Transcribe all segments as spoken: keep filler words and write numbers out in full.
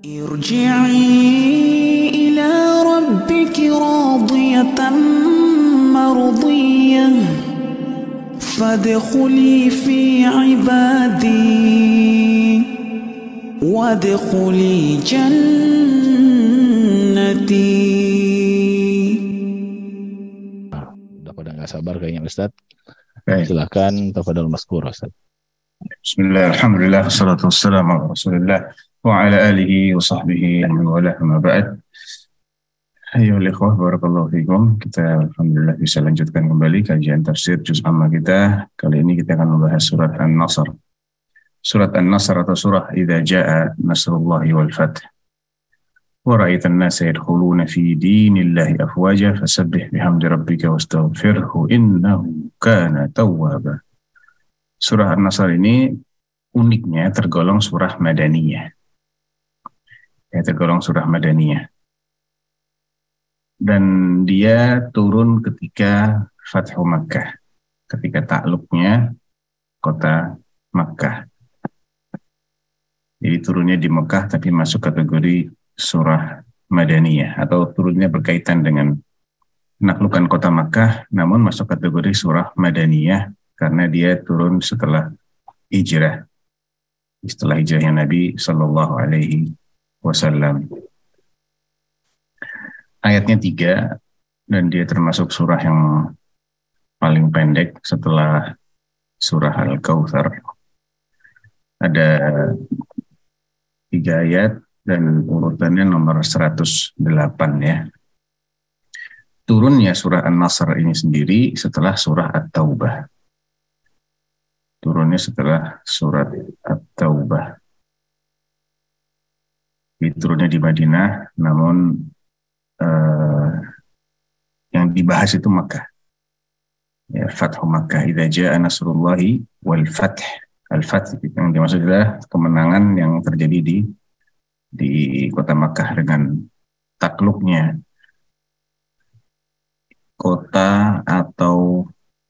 ارجعي إلى ربك راضية مرضية فادخلي في عبادي وادخلي جنتي. Udah pada nggak sabar kayaknya Ustadz. Baik. Silakan tafadhol mazkur Ustadz. Bismillah, alhamdulillah, wassalatu wassalamu ala rasulillah wa ala alihi wa sahbihi wa man walah, amma ba'd. Ayyuhal ikhwah, barakallahu fikum. Kita alhamdulillah bisa lanjutkan kembali kajian tafsir juz amma kita. Kali ini kita akan membahas surat An-Nasr. Surat An-Nasr atau surah Idza Jaa Nasrullahi wal Fath. Wa ra'aitan nasa yadkhuluna fi dinillahi afwaja fasabbih bihamdi rabbika wastaghfirhu innahu kana tawwaba. Surah An-Nasr ini uniknya tergolong surah Madaniyah. Ya, tergolong surah Madaniyah. Dan dia turun ketika Fathu Makkah, ketika takluknya kota Makkah. Jadi turunnya di Makkah tapi masuk kategori surah Madaniyah, atau turunnya berkaitan dengan penaklukan kota Makkah namun masuk kategori surah Madaniyah karena dia turun setelah hijrah, setelah hijrahnya Nabi Sallallahu Alaihi Wasallam. Ayatnya tiga, dan dia termasuk surah yang paling pendek setelah surah Al-Kautsar. Ada tiga ayat dan urutannya nomor seratus delapan ya. Turunnya surah An-Nasr ini sendiri setelah surah At-Taubah. Turunnya setelah surat At-Taubah. Turunnya di Madinah, namun eh, yang dibahas itu Makkah. Ya, Fathu Makkah, Idza Jaa Nasrullahi wal Fath. Al-Fath yang dimaksud adalah kemenangan yang terjadi di di kota Makkah dengan takluknya kota atau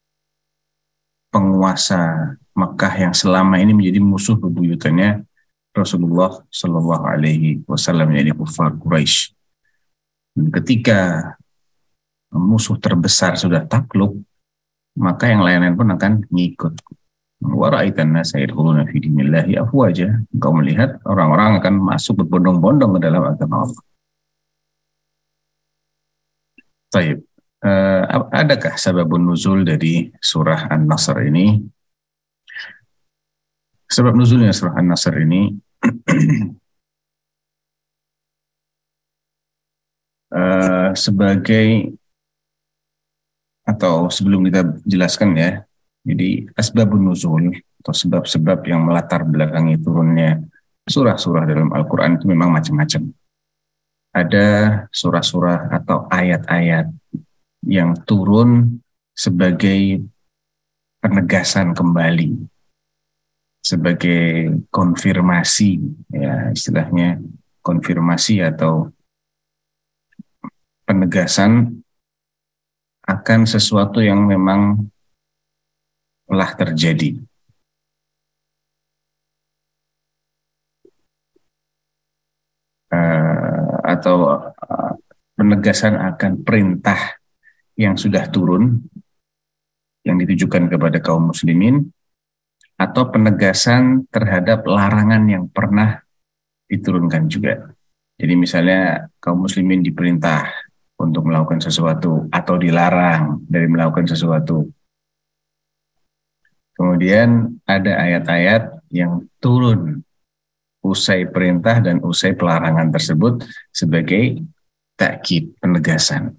penguasa Makkah yang selama ini menjadi musuh bebuyutannya Rasulullah Shallallahu Alaihi Wasallam, yaitu kufar Quraisy. Dan ketika musuh terbesar sudah takluk, maka yang lain-lain pun akan ngikut. Wa ra'aitan nasa yadkhuluna fi dinillahi afwaja. Engkau melihat orang-orang akan masuk berbondong-bondong ke dalam agama Allah. Baik. Uh, adakah sababun nuzul dari surah An-Nasr ini? Sebab nuzulnya surah An-Nasr ini uh, sebagai, atau sebelum kita jelaskan ya, jadi asbabun nuzul atau sebab-sebab yang melatar belakangi turunnya surah-surah dalam Al-Quran itu memang macam-macam. Ada surah-surah atau ayat-ayat yang turun sebagai penegasan kembali, sebagai konfirmasi, ya istilahnya konfirmasi atau penegasan akan sesuatu yang memang telah terjadi. Uh, atau uh, penegasan akan perintah yang sudah turun, yang ditujukan kepada kaum muslimin, atau penegasan terhadap larangan yang pernah diturunkan juga. Jadi misalnya kaum muslimin diperintah untuk melakukan sesuatu atau dilarang dari melakukan sesuatu. Kemudian ada ayat-ayat yang turun usai perintah dan usai pelarangan tersebut sebagai takkid, penegasan.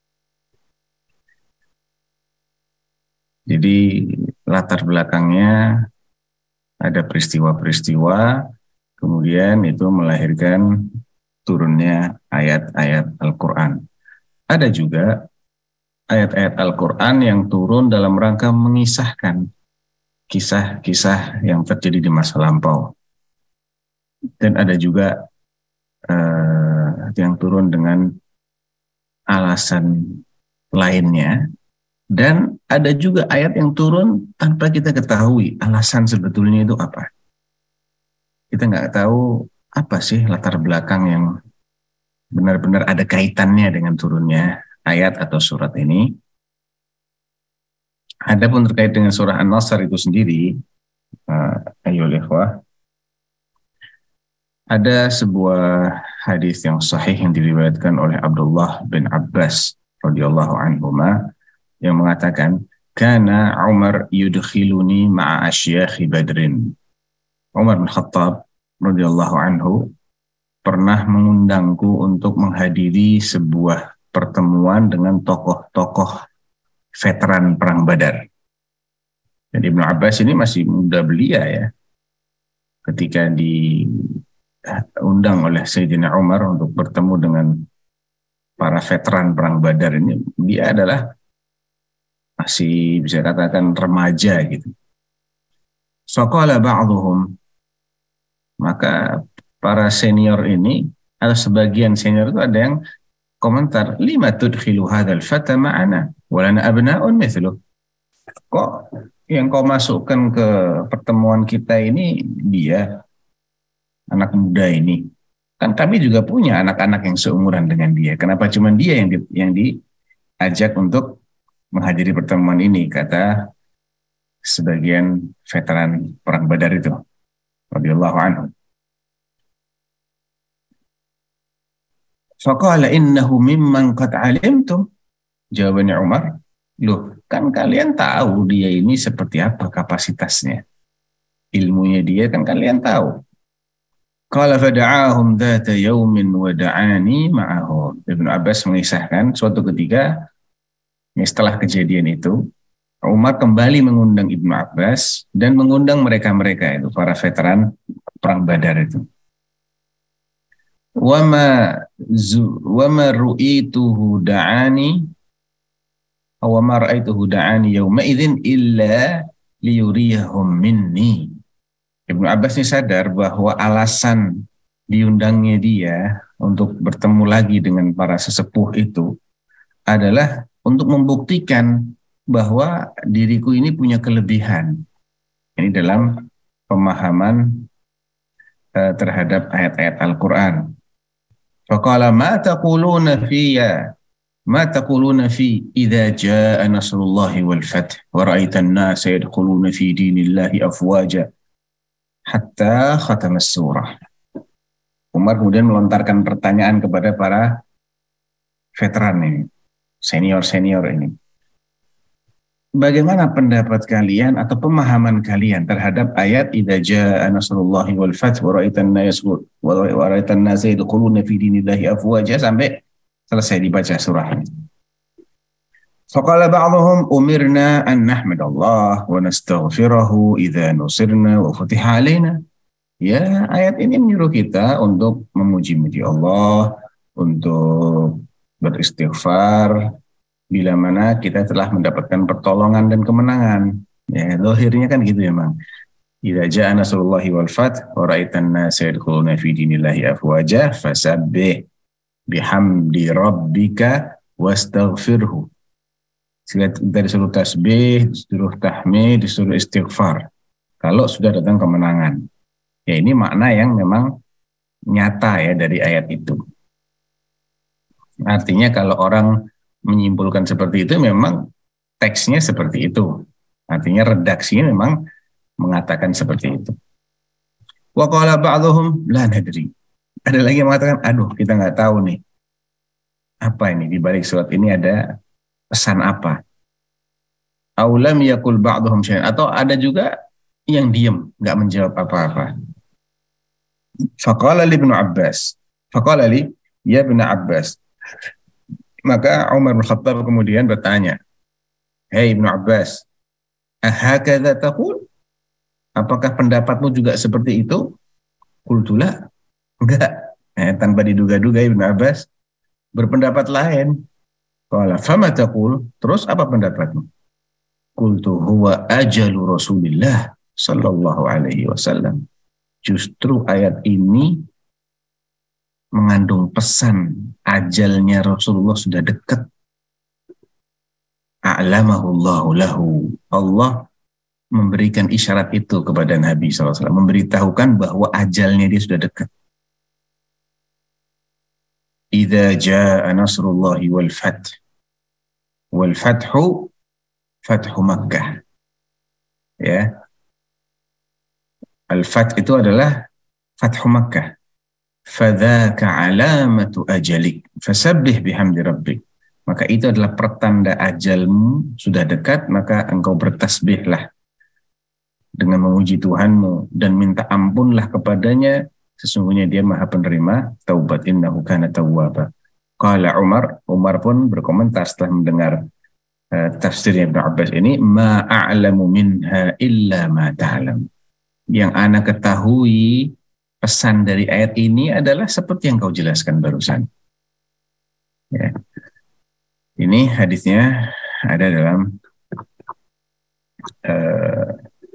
Jadi latar belakangnya ada peristiwa-peristiwa, kemudian itu melahirkan turunnya ayat-ayat Al-Quran. Ada juga ayat-ayat Al-Quran yang turun dalam rangka mengisahkan kisah-kisah yang terjadi di masa lampau. Dan ada juga uh, yang turun dengan alasan lainnya. Dan ada juga ayat yang turun tanpa kita ketahui alasan sebetulnya itu apa. Kita nggak tahu apa sih latar belakang yang benar-benar ada kaitannya dengan turunnya ayat atau surat ini. Adapun terkait dengan surah An-Nasr itu sendiri, uh, ayyuhal ikhwah, ada sebuah hadis yang sahih yang diriwayatkan oleh Abdullah bin Abbas radhiyallahu anhuma yang mengatakan, "Kana Umar yudkhiluni ma'a asyakhi Badrin." Umar bin Khattab radhiyallahu anhu pernah mengundangku untuk menghadiri sebuah pertemuan dengan tokoh-tokoh veteran perang Badar. Jadi Ibnu Abbas ini masih muda belia ya. Ketika diundang oleh Sayyidina Umar untuk bertemu dengan para veteran perang Badar ini, dia adalah masih bisa katakan remaja gitu. Faqala ba'dhum, maka para senior ini atau sebagian senior itu ada yang komentar, lima tudkhilu hadzal fata ma'ana wa lana abna'un mithluh. Kok yang kau masukkan ke pertemuan kita ini dia anak muda ini? Kan kami juga punya anak-anak yang seumuran dengan dia. Kenapa cuma dia yang di, yang diajak untuk menghadiri pertemuan ini, kata sebagian veteran perang Badar itu radhiyallahu anhu. Faqala innahu mimman qad alimtum. Jawabannya Umar, loh kan kalian tahu dia ini seperti apa kapasitasnya. Ilmunya dia kan kalian tahu. Qala fada'ahum dhata yawmin wa da'ani ma'ahum. Ibnu Abbas mengisahkan suatu ketika setelah kejadian itu, Umar kembali mengundang Ibnu Abbas dan mengundang mereka-mereka itu, para veteran perang Badar itu. Wama zu wama ru'ituhu da'ani aw ma ra'aituhu da'ani yawma idzin illa liyuriyahum minni. Ibnu Abbas ini sadar bahwa alasan diundangnya dia untuk bertemu lagi dengan para sesepuh itu adalah untuk membuktikan bahwa diriku ini punya kelebihan. Ini dalam pemahaman uh, terhadap ayat-ayat Al-Quran. Faqala ma taquluna fiyya ma taquluna fi idza jaa nasrullahi wal fath wa ra'aitan nasa yadkhuluna fi dinillahi afwaja hatta khatamas surah. Umar kemudian melontarkan pertanyaan kepada para veteran ini, senior-senior ini. Bagaimana pendapat kalian atau pemahaman kalian terhadap ayat idza jaa nasrullahi wal fath wa ra'aitan nasa wa ra'aitan nasa yadkhuluna fi dinillahi afwaja sampai selesai dibaca surah ini. Faqala ba'dhum umirna an nahmadallah wa nastaghfirahu idza nusirna wa futiha alaina. Ya, ayat ini menyuruh kita untuk memuji-muji Allah, untuk beristighfar bila mana kita telah mendapatkan pertolongan dan kemenangan. Ya, zahirnya kan gitu ya, Bang. Idza jaa nasrullahi wal fath wa ra'aitan nasa yadkhuluna fi dinillahi afwaja fasabbih bihamdi rabbika wastaghfirhu. Kita disuruh tasbih, disuruh tahmid, disuruh istighfar kalau sudah datang kemenangan. Ya, ini makna yang memang nyata ya dari ayat itu. Artinya kalau orang menyimpulkan seperti itu memang teksnya seperti itu. Artinya redaksinya memang mengatakan seperti itu. Wa qala ba'dhum la nadri. Ada lagi yang mengatakan, aduh kita nggak tahu nih. Apa ini di balik surat ini ada pesan apa? Aw lam yakul ba'dhum syai'an, atau ada juga yang diam, nggak menjawab apa-apa. Faqala li Ibnu Abbas. Faqala li ya Ibnu Abbas. Maka Umar bin Khattab kemudian bertanya, "Hei Ibnu Abbas, ahakadza taqul? Apakah pendapatmu juga seperti itu?" Qultu la. Enggak. Eh, tanpa diduga-duga Ibnu Abbas berpendapat lain. Qala fama taqul? Terus apa pendapatmu? Qultu huwa ajalu Rasulillah sallallahu alaihi wasallam. Justru ayat ini mengandung pesan ajalnya Rasulullah sudah dekat. A'lamahullahu lahu. Allah memberikan isyarat itu kepada Nabi shallallahu alaihi wasallam, memberitahukan bahwa ajalnya dia sudah dekat. idza jaa nasrullahi wal fath. Wal fathu fathu Makkah. Ya. Al-fath itu adalah fathu Makkah. Fadzaka alamatu ajalik fasabbih bihamdi rabbik. Maka itu adalah pertanda ajalmu sudah dekat, maka engkau bertasbihlah dengan memuji Tuhanmu dan minta ampunlah kepadanya, sesungguhnya dia Maha penerima taubat, innahu kana tawwaba. Qala Umar, Umar pun berkomentar setelah mendengar uh, tafsirnya Ibnu Abbas ini, ma a'lamu minha illa ma ta'lam. Yang ana ketahui pesan dari ayat ini adalah seperti yang kau jelaskan barusan. Ya. Ini hadisnya ada dalam uh,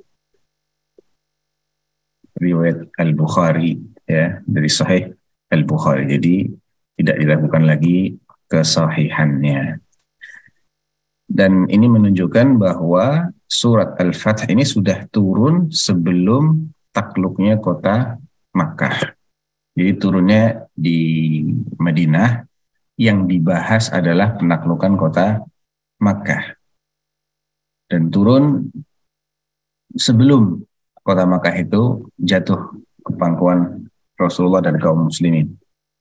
riwayat Al-Bukhari, ya, dari Sahih Al-Bukhari. Jadi tidak diragukan lagi kesahihannya. Dan ini menunjukkan bahwa surat Al-Fath ini sudah turun sebelum takluknya kota Makkah. Jadi turunnya di Madinah, yang dibahas adalah penaklukan kota Makkah. Dan turun sebelum kota Makkah itu jatuh ke pangkuan Rasulullah dan kaum muslimin.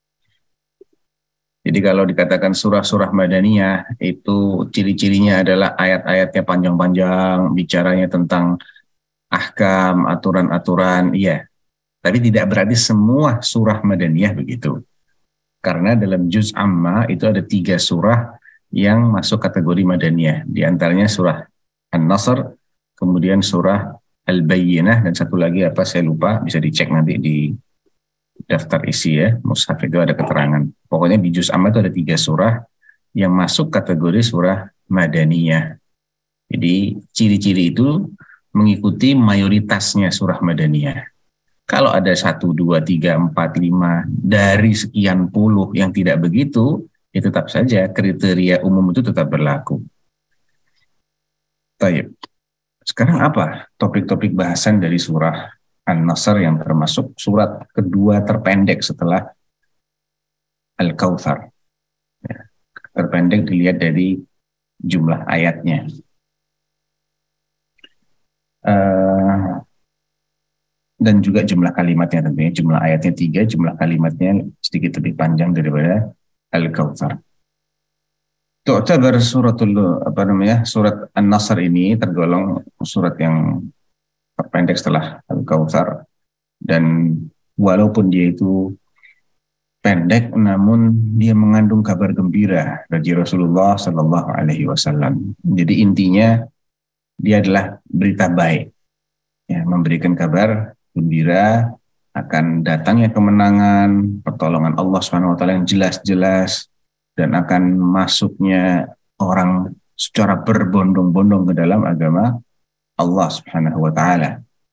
Jadi kalau dikatakan surah-surah Madaniyah itu ciri-cirinya adalah ayat-ayatnya panjang-panjang, bicaranya tentang ahkam, aturan-aturan, iya. Tapi tidak berarti semua surah Madaniyah begitu. Karena dalam Juz Amma itu ada tiga surah yang masuk kategori Madaniyah. Di antaranya surah An-Nasr, kemudian surah Al-Bayyinah, dan satu lagi apa saya lupa, bisa dicek nanti di daftar isi ya, mushaf itu ada keterangan. Pokoknya di Juz Amma itu ada tiga surah yang masuk kategori surah Madaniyah. Jadi ciri-ciri itu mengikuti mayoritasnya surah Madaniyah. Kalau ada satu, dua, tiga, empat, lima dari sekian puluh yang tidak begitu, ya tetap saja kriteria umum itu tetap berlaku. Baik. Sekarang apa topik-topik bahasan dari surah An-Nasr yang termasuk surat kedua terpendek setelah Al-Kautsar. Ya, terpendek dilihat dari jumlah ayatnya. Uh, dan juga jumlah kalimatnya tentunya. Jumlah ayatnya tiga, jumlah kalimatnya sedikit lebih panjang daripada Al-Kautsar. Tu'tabar suratul apa namanya? Surat An-Nasr ini tergolong surat yang terpendek setelah Al-Kautsar, dan walaupun dia itu pendek, namun dia mengandung kabar gembira dari Rasulullah Shallallahu Alaihi Wasallam. Jadi intinya dia adalah berita baik, ya, memberikan kabar gembira akan datangnya kemenangan, pertolongan Allah Subhanahu Wa Taala yang jelas-jelas, dan akan masuknya orang secara berbondong-bondong ke dalam agama Allah Subhanahu Wa Taala.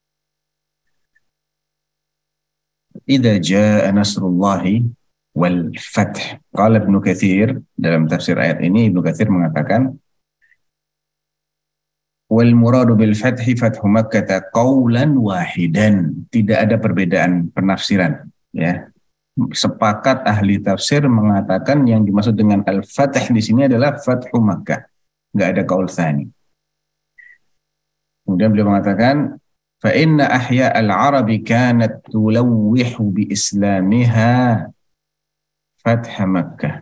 Idza jaa nasrullahi wal fath. Qala Ibnu Katsir, dalam tafsir ayat ini Ibnu Katsir mengatakan, wal muradu bil fathi fathu Makkah qaulan wahidan. Tidak ada perbedaan penafsiran, ya. Sepakat ahli tafsir mengatakan yang dimaksud dengan al-fath di sini adalah fathu Makkah. Enggak ada qaul tsani. Kemudian beliau mengatakan, fa inna ahya al-arabi kanat tulawwihu bi islamiha fath Makkah.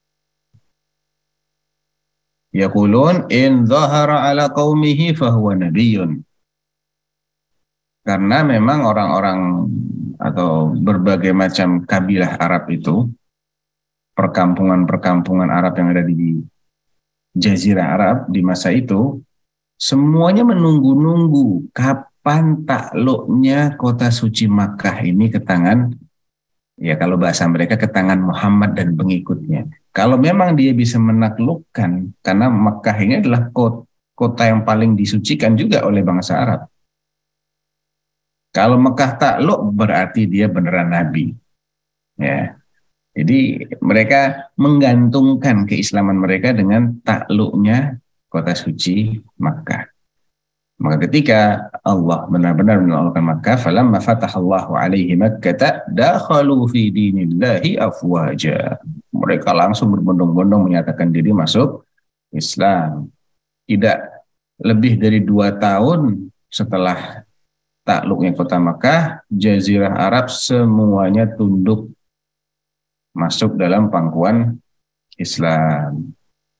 Yaqulun in dhahara ala qaumihi fahuwa nabiyyun. Karena memang orang-orang atau berbagai macam kabilah Arab itu, perkampungan-perkampungan Arab yang ada di Jazirah Arab di masa itu, semuanya menunggu-nunggu kapan takluknya kota suci Makkah ini ke tangan, ya kalau bahasa mereka, ke tangan Muhammad dan pengikutnya. Kalau memang dia bisa menaklukkan, karena Makkah ini adalah kota yang paling disucikan juga oleh bangsa Arab. Kalau Makkah takluk berarti dia beneran nabi. Ya. Jadi mereka menggantungkan keislaman mereka dengan takluknya kota suci Makkah. Maka ketika Allah benar-benar menaklukkan Makkah, falamma fatahallahu alaihi Makkah dakhalu fi dinillahi afwaja. mereka langsung berbondong-bondong menyatakan diri masuk Islam. Tidak lebih dari dua tahun setelah takluknya kota Makkah, Jazirah Arab semuanya tunduk masuk dalam pangkuan Islam.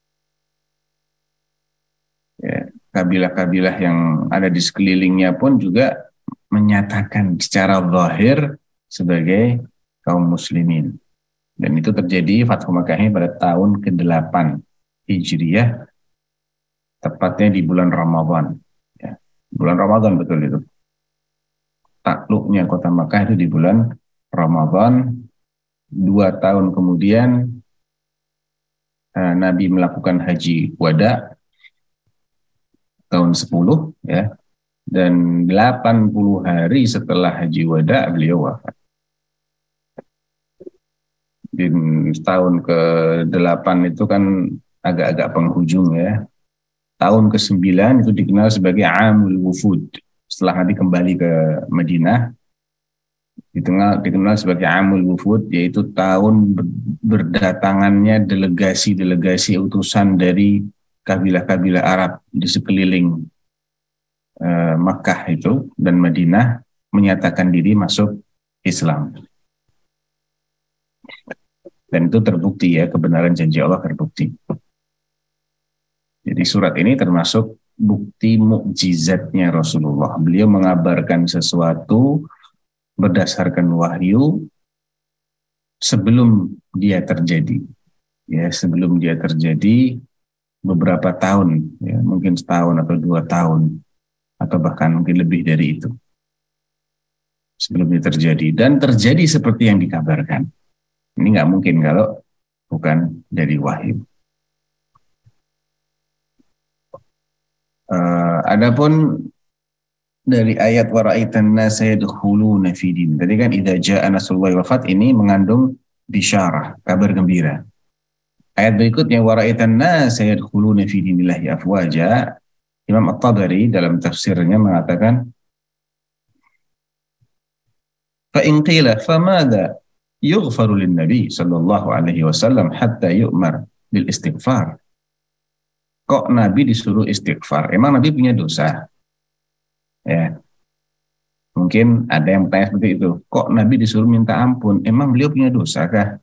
Ya, kabilah-kabilah yang ada di sekelilingnya pun juga menyatakan secara zahir sebagai kaum muslimin. Dan itu terjadi Fathu Makkah pada tahun kedelapan Hijriyah, tepatnya di bulan Ramadan. Ya, bulan Ramadan betul itu. Takluknya kota Makkah itu di bulan Ramadan. Dua tahun kemudian eh, Nabi melakukan haji wada tahun sepuluh, ya, dan delapan puluh hari setelah haji wada beliau wafat. Di tahun ke delapan itu kan agak-agak penghujung, ya. Tahun ke sembilan itu dikenal sebagai Amul Wufud. Setelah Nabi kembali ke Madinah, dikenal, dikenal sebagai Amul Wufud, yaitu tahun berdatangannya delegasi-delegasi utusan dari kabilah-kabilah Arab di sekeliling eh, Makkah itu dan Madinah menyatakan diri masuk Islam. Dan itu terbukti, ya, kebenaran janji Allah terbukti. Jadi surat ini termasuk bukti mukjizatnya Rasulullah. Beliau mengabarkan sesuatu berdasarkan wahyu sebelum dia terjadi. Ya, sebelum dia terjadi beberapa tahun, ya, mungkin setahun atau dua tahun, atau bahkan mungkin lebih dari itu. Sebelum dia terjadi. Dan terjadi seperti yang dikabarkan. Ini nggak mungkin kalau bukan dari wahyu. Uh, adapun dari ayat waraitan nasa yadkhuluna fi din. Tadi kan idza jaa nasrullahi wal fath ini mengandung bisyarah, kabar gembira. Ayat berikutnya waraitan nasa yadkhuluna fi dinillahi afwaja. Imam At-Tabari dalam tafsirnya mengatakan fa in qila famadha yughfaru lin nabi sallallahu alaihi wasallam hatta yu'mar bil istighfar. Kok Nabi disuruh istighfar? Emang Nabi punya dosa? Ya, mungkin ada yang bertanya seperti itu. Kok Nabi disuruh minta ampun? Emang beliau punya dosa kah?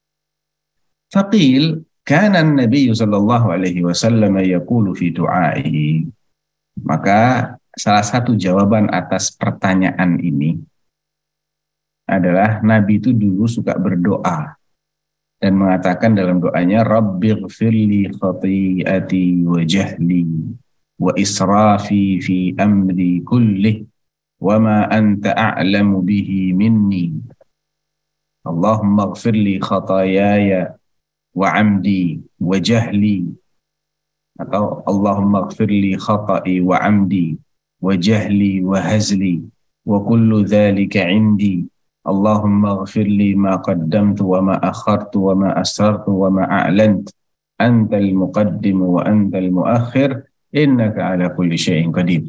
Faqil kana an-nabiy sallallahu alaihi wasallam yaqulu fi du'aihi. Maka salah satu jawaban atas pertanyaan ini adalah Nabi itu dulu suka berdoa dan mengatakan dalam doanya Rabbighfirli khati'ati wa jahli wa israfi fi amri kullih wa ma anta a'lamu bihi minni. Allahumma ighfirli khatayaya wa amdi wa jahli, atau Allahumma ighfirli khata'i wa amdi wa jahli wa hazli wa kullu dhalika indi. Allahumma ighfirli ma qaddamtu wa ma akhartu wa ma asrartu wa ma a'lantu antal muqaddim wa antal muakhir innaka ala kulli syai'in qadir.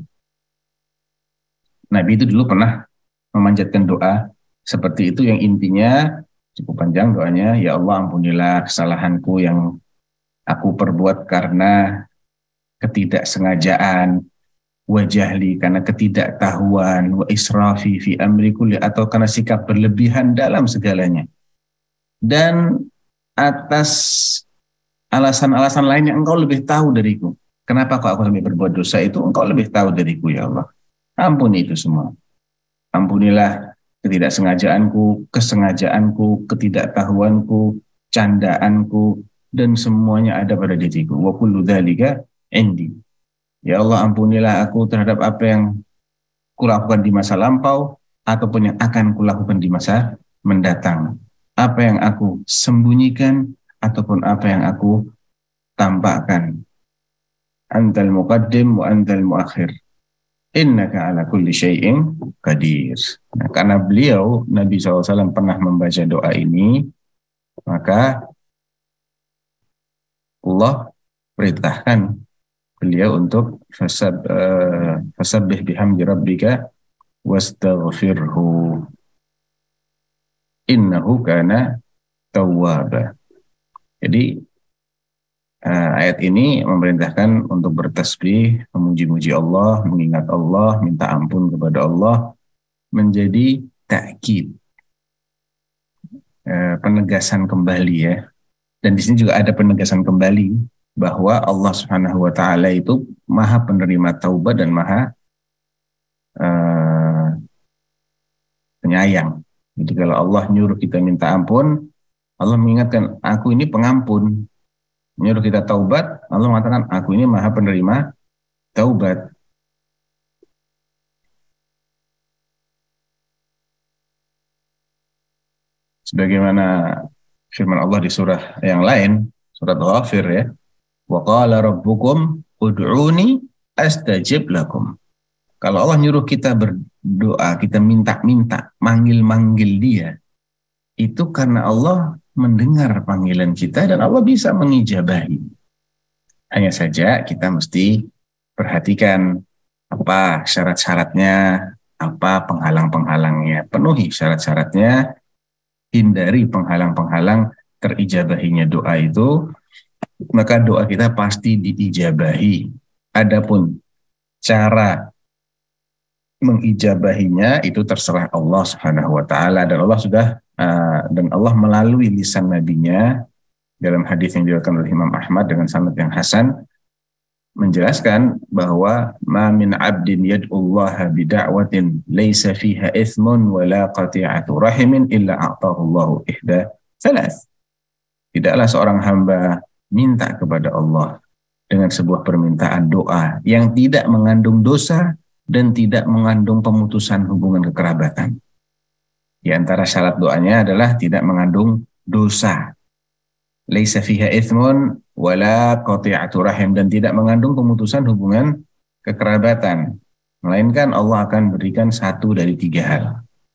Nabi itu dulu pernah memanjatkan doa seperti itu yang intinya cukup panjang doanya, ya Allah ampunilah kesalahanku yang aku perbuat karena ketidaksengajaan, wa jahli karena ketidaktahuan, wa israfi fi amri kulli atau karena sikap berlebihan dalam segalanya. Dan atas alasan-alasan lain yang engkau lebih tahu dariku. Kenapa kok aku sampai berbuat dosa itu? Engkau lebih tahu dariku, ya Allah. Ampuni itu semua. Ampunilah ketidaksengajaanku, kesengajaanku, ketidaktahuanku, candaanku, dan semuanya ada pada diriku. Wa kullu dzalika indi. Ya Allah, ampunilah aku terhadap apa yang kulakukan di masa lampau ataupun yang akan kulakukan di masa mendatang. Apa yang aku sembunyikan ataupun apa yang aku tampakkan. Antal muqaddim wa antal muakhir. Innaka ala kulli syai'in qadir. Nah, karena beliau Nabi shallallahu alaihi wasallam pernah membaca doa ini, maka Allah perintahkan beliau untuk fasab uh, fasabbih bihamdi rabbika wastaghfirhu innahu kana tawwaba. Jadi uh, ayat ini memerintahkan untuk bertasbih, memuji-muji Allah, mengingat Allah, minta ampun kepada Allah, menjadi takkid, uh, penegasan kembali ya. Dan di sini juga ada penegasan kembali bahwa Allah Subhanahu wa taala itu Maha penerima taubat dan Maha uh, penyayang. Jadi kalau Allah nyuruh kita minta ampun, Allah mengingatkan, aku ini pengampun. Menyuruh kita taubat, Allah mengatakan, aku ini Maha penerima taubat. Sebagaimana firman Allah di surah yang lain, surat Ghafir ya, wa qala rabbukum ud'uni astajib lakum. Kalau Allah nyuruh kita berdoa, kita minta-minta, manggil-manggil dia, itu karena Allah mendengar panggilan kita dan Allah bisa mengijabahi. Hanya saja kita mesti perhatikan apa syarat-syaratnya, apa penghalang-penghalangnya. Penuhi syarat-syaratnya, hindari penghalang-penghalang terijabahinya doa itu, maka doa kita pasti diijabahi. Adapun cara mengijabahinya itu terserah Allah Subhanahu wa taala, dan Allah sudah uh, dan Allah melalui lisan nabinya dalam hadis yang diriwayatkan oleh Imam Ahmad dengan sanad yang hasan menjelaskan bahwa ma min 'abdin yad'ullaha bida'watin laisa fiha itsmun wala qati'atu rahimin illa a'tahu Allahu ihda thalath. Tidaklah seorang hamba minta kepada Allah dengan sebuah permintaan doa yang tidak mengandung dosa dan tidak mengandung pemutusan hubungan kekerabatan. Di antara syarat doanya adalah tidak mengandung dosa. Laisa fiha itsmun wala qati'atu rahim, dan tidak mengandung pemutusan hubungan kekerabatan. Melainkan Allah akan berikan satu dari tiga hal.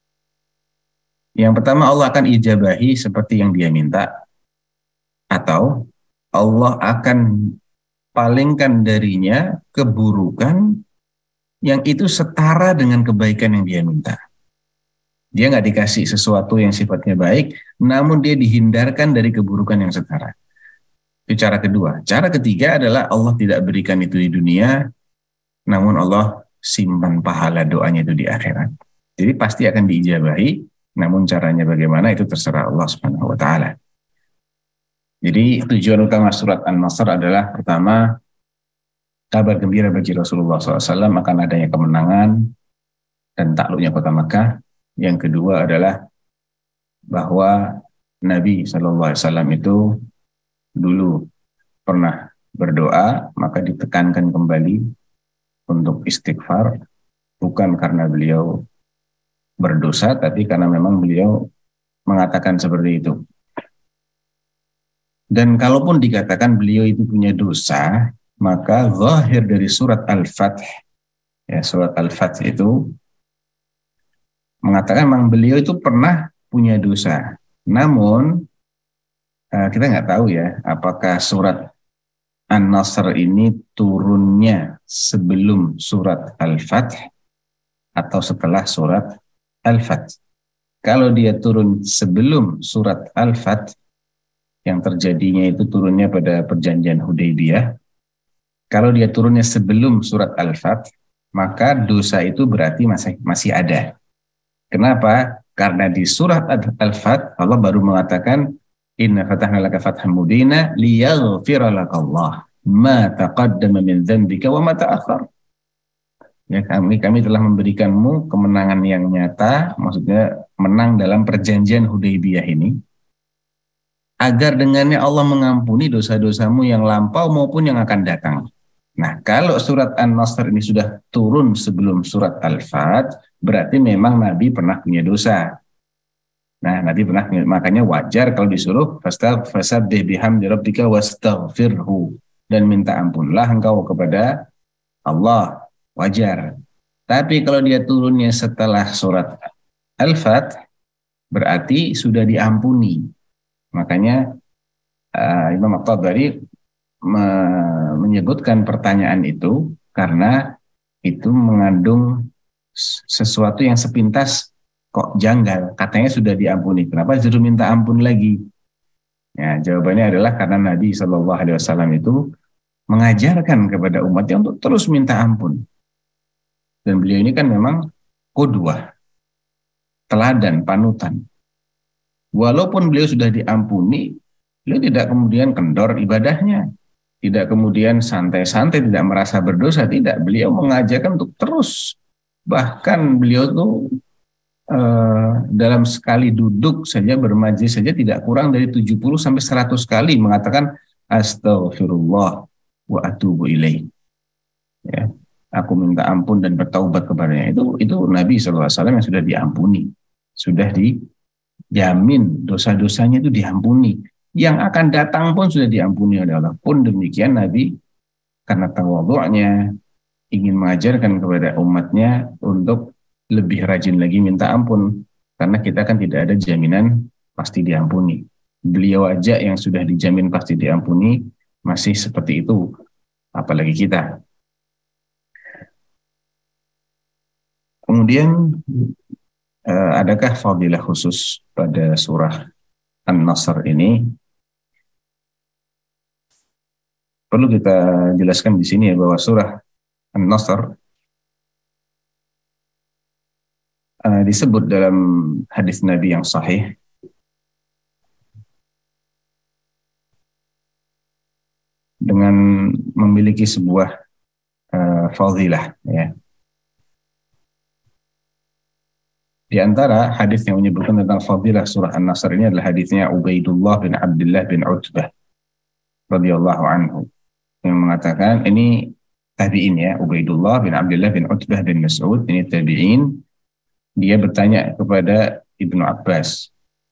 Yang pertama, Allah akan ijabahi seperti yang dia minta, atau Allah akan palingkan darinya keburukan yang itu setara dengan kebaikan yang dia minta. Dia nggak dikasih sesuatu yang sifatnya baik, namun dia dihindarkan dari keburukan yang setara. Itu cara kedua. Cara ketiga adalah Allah tidak berikan itu di dunia, namun Allah simpan pahala doanya itu di akhirat. Jadi pasti akan diijabahi, namun caranya bagaimana itu terserah Allah Subhanahu wa taala. Jadi tujuan utama surat An-Nasr adalah pertama, kabar gembira bagi Rasulullah shallallahu alaihi wasallam akan adanya kemenangan dan takluknya kota Makkah. Yang kedua adalah bahwa Nabi shallallahu alaihi wasallam itu dulu pernah berdoa, maka ditekankan kembali untuk istighfar, bukan karena beliau berdosa, tapi karena memang beliau mengatakan seperti itu. Dan kalaupun dikatakan beliau itu punya dosa, maka zahir dari surat Al-Fath, ya, surat Al-Fath itu mengatakan memang beliau itu pernah punya dosa. Namun kita nggak tahu ya, apakah surat An-Nasr ini turunnya sebelum surat Al-Fath atau setelah surat Al-Fath. Kalau dia turun sebelum surat Al-Fath, yang terjadinya itu turunnya pada perjanjian Hudaybiyah. Kalau dia turunnya sebelum surat Al-Fath, maka dosa itu berarti masih masih ada. Kenapa? Karena di surat Al-Fath Allah baru mengatakan inna fatahna laka fatham mubina liyaghfira lakallah ma taqaddama min dzambika wa ma ta'akhkhar. Ya, kami kami telah memberikanmu kemenangan yang nyata, maksudnya menang dalam perjanjian Hudaybiyah ini, agar dengannya Allah mengampuni dosa-dosamu yang lampau maupun yang akan datang. Nah, kalau surat An-Nasr ini sudah turun sebelum surat Al-Fath, berarti memang Nabi pernah punya dosa. Nah, Nabi pernah, makanya wajar kalau disuruh fasabbih bihamdi rabbika wastaghfirhu, dan minta ampunlah engkau kepada Allah, wajar. Tapi kalau dia turunnya setelah surat Al-Fath, berarti sudah diampuni. Makanya uh, Imam At-Tabari me- menyebutkan pertanyaan itu karena itu mengandung sesuatu yang sepintas kok janggal. Katanya sudah diampuni, kenapa justru minta ampun lagi? Ya, jawabannya adalah karena Nabi Shallallahu Alaihi Wasallam itu mengajarkan kepada umatnya untuk terus minta ampun. Dan beliau ini kan memang qudwah, teladan, panutan. Walaupun beliau sudah diampuni, beliau tidak kemudian kendor ibadahnya, tidak kemudian santai-santai, tidak merasa berdosa, tidak. Beliau mengajarkan untuk terus. Bahkan beliau tuh eh, dalam sekali duduk saja, bermajlis saja tidak kurang dari tujuh puluh sampai seratus kali mengatakan astaghfirullah wa atubu ilaih. Ya, aku minta ampun dan bertaubat kepadanya. Itu itu Nabi shallallahu alaihi wasallam yang sudah diampuni, sudah dijamin dosa-dosanya itu diampuni. Yang akan datang pun sudah diampuni oleh Allah. Pun demikian Nabi karena tawadhu'nya ingin mengajarkan kepada umatnya untuk lebih rajin lagi minta ampun, karena kita kan tidak ada jaminan pasti diampuni. Beliau aja yang sudah dijamin pasti diampuni masih seperti itu, apalagi kita. Kemudian eh, adakah fadilah khusus pada surah An-Nasr ini? Perlu kita jelaskan di sini ya bahwa surah An-Nasr uh, disebut dalam hadis Nabi yang sahih dengan memiliki sebuah uh, fadilah, ya. Di antara hadis yang menyebutkan tentang fadilah surah An-Nasr ini adalah hadisnya Ubaidullah bin Abdullah bin Utbah radhiyallahu anhu, yang mengatakan, ini tabi'in ya, Ubaidullah bin Abdullah bin Utbah bin Mas'ud, ini tabi'in. Dia bertanya kepada Ibnu Abbas.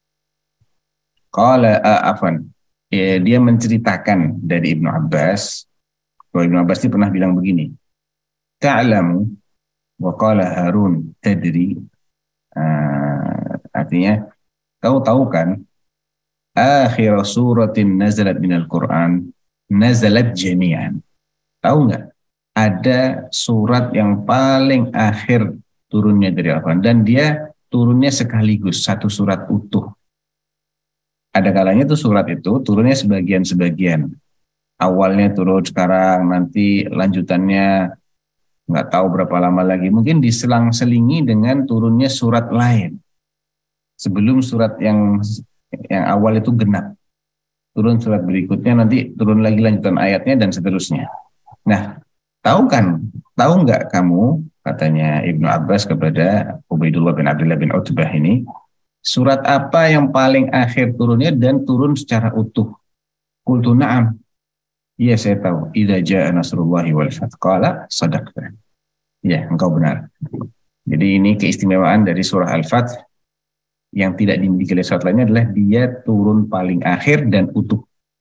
Qala afan. Ya, dia menceritakan dari Ibnu Abbas, bahwa Ibnu Abbas ini pernah bilang begini. Ta'lamu wa qala Harun tadri. Uh, artinya, kau tahu kan, akhir suratin nazalat minal Qur'an nazalat jami'an. Tahu nggak? Ada surat yang paling akhir turunnya dari Al-Quran, dan dia turunnya sekaligus satu surat utuh. Ada kalanya tuh surat itu turunnya sebagian-sebagian. Awalnya turun sekarang, nanti lanjutannya nggak tahu berapa lama lagi. Mungkin diselang-selingi dengan turunnya surat lain. Sebelum surat yang yang awal itu genap, turun surat berikutnya, nanti turun lagi lanjutan ayatnya dan seterusnya. Nah, tahu kan, tahu nggak kamu, katanya Ibnu Abbas kepada Ubaidullah bin Abdullah bin Utbah ini, surat apa yang paling akhir turunnya dan turun secara utuh? Qultu na'am. Iya, saya tahu. Idza jaa nasrullahi wal fath. Qala sadaqta. Ya, engkau benar. Jadi ini keistimewaan dari surah Al-Fath yang tidak dimiliki oleh surat lainnya adalah dia turun paling akhir dan utuh.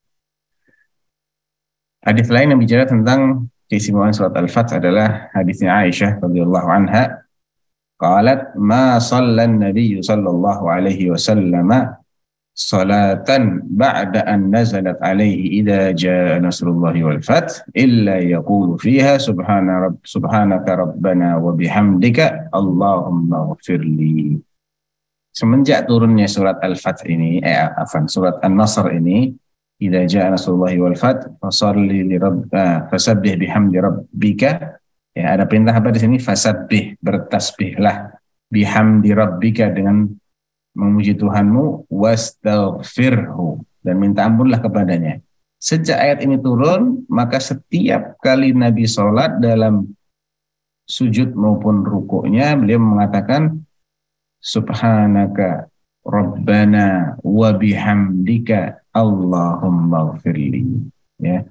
Hadis lain yang bicara tentang keistimewaan surat Al-Fath adalah hadisnya Aisyah radhiyallahu anha. Qalat ma sallan nabiyyu sallallahu alaihi wasallam salatan ba'da an nazalat alaihi idza jaa nasrullahi wal fath illa yaqulu fiha subhana rabb subhanaka rabbana wa bihamdika allahumma ighfirli. Semenjak turunnya surat Al-Fath ini, eh afan, surat An-Nasr ini, idza jaa nasrullahi wal fath fasalli li rabbika fasabbih bihamdi rabbika. Ya, ada perintah apa di sini? Fasabbih, bertasbihlah, bihamdi rabbika, dengan memuji Tuhanmu, wastaghfirhu, dan minta ampunlah kepadanya. Sejak ayat ini turun, maka setiap kali Nabi sholat dalam sujud maupun rukuknya, beliau mengatakan subhanaka rabbana wa bihamdika allahumma ighfirli. Ya.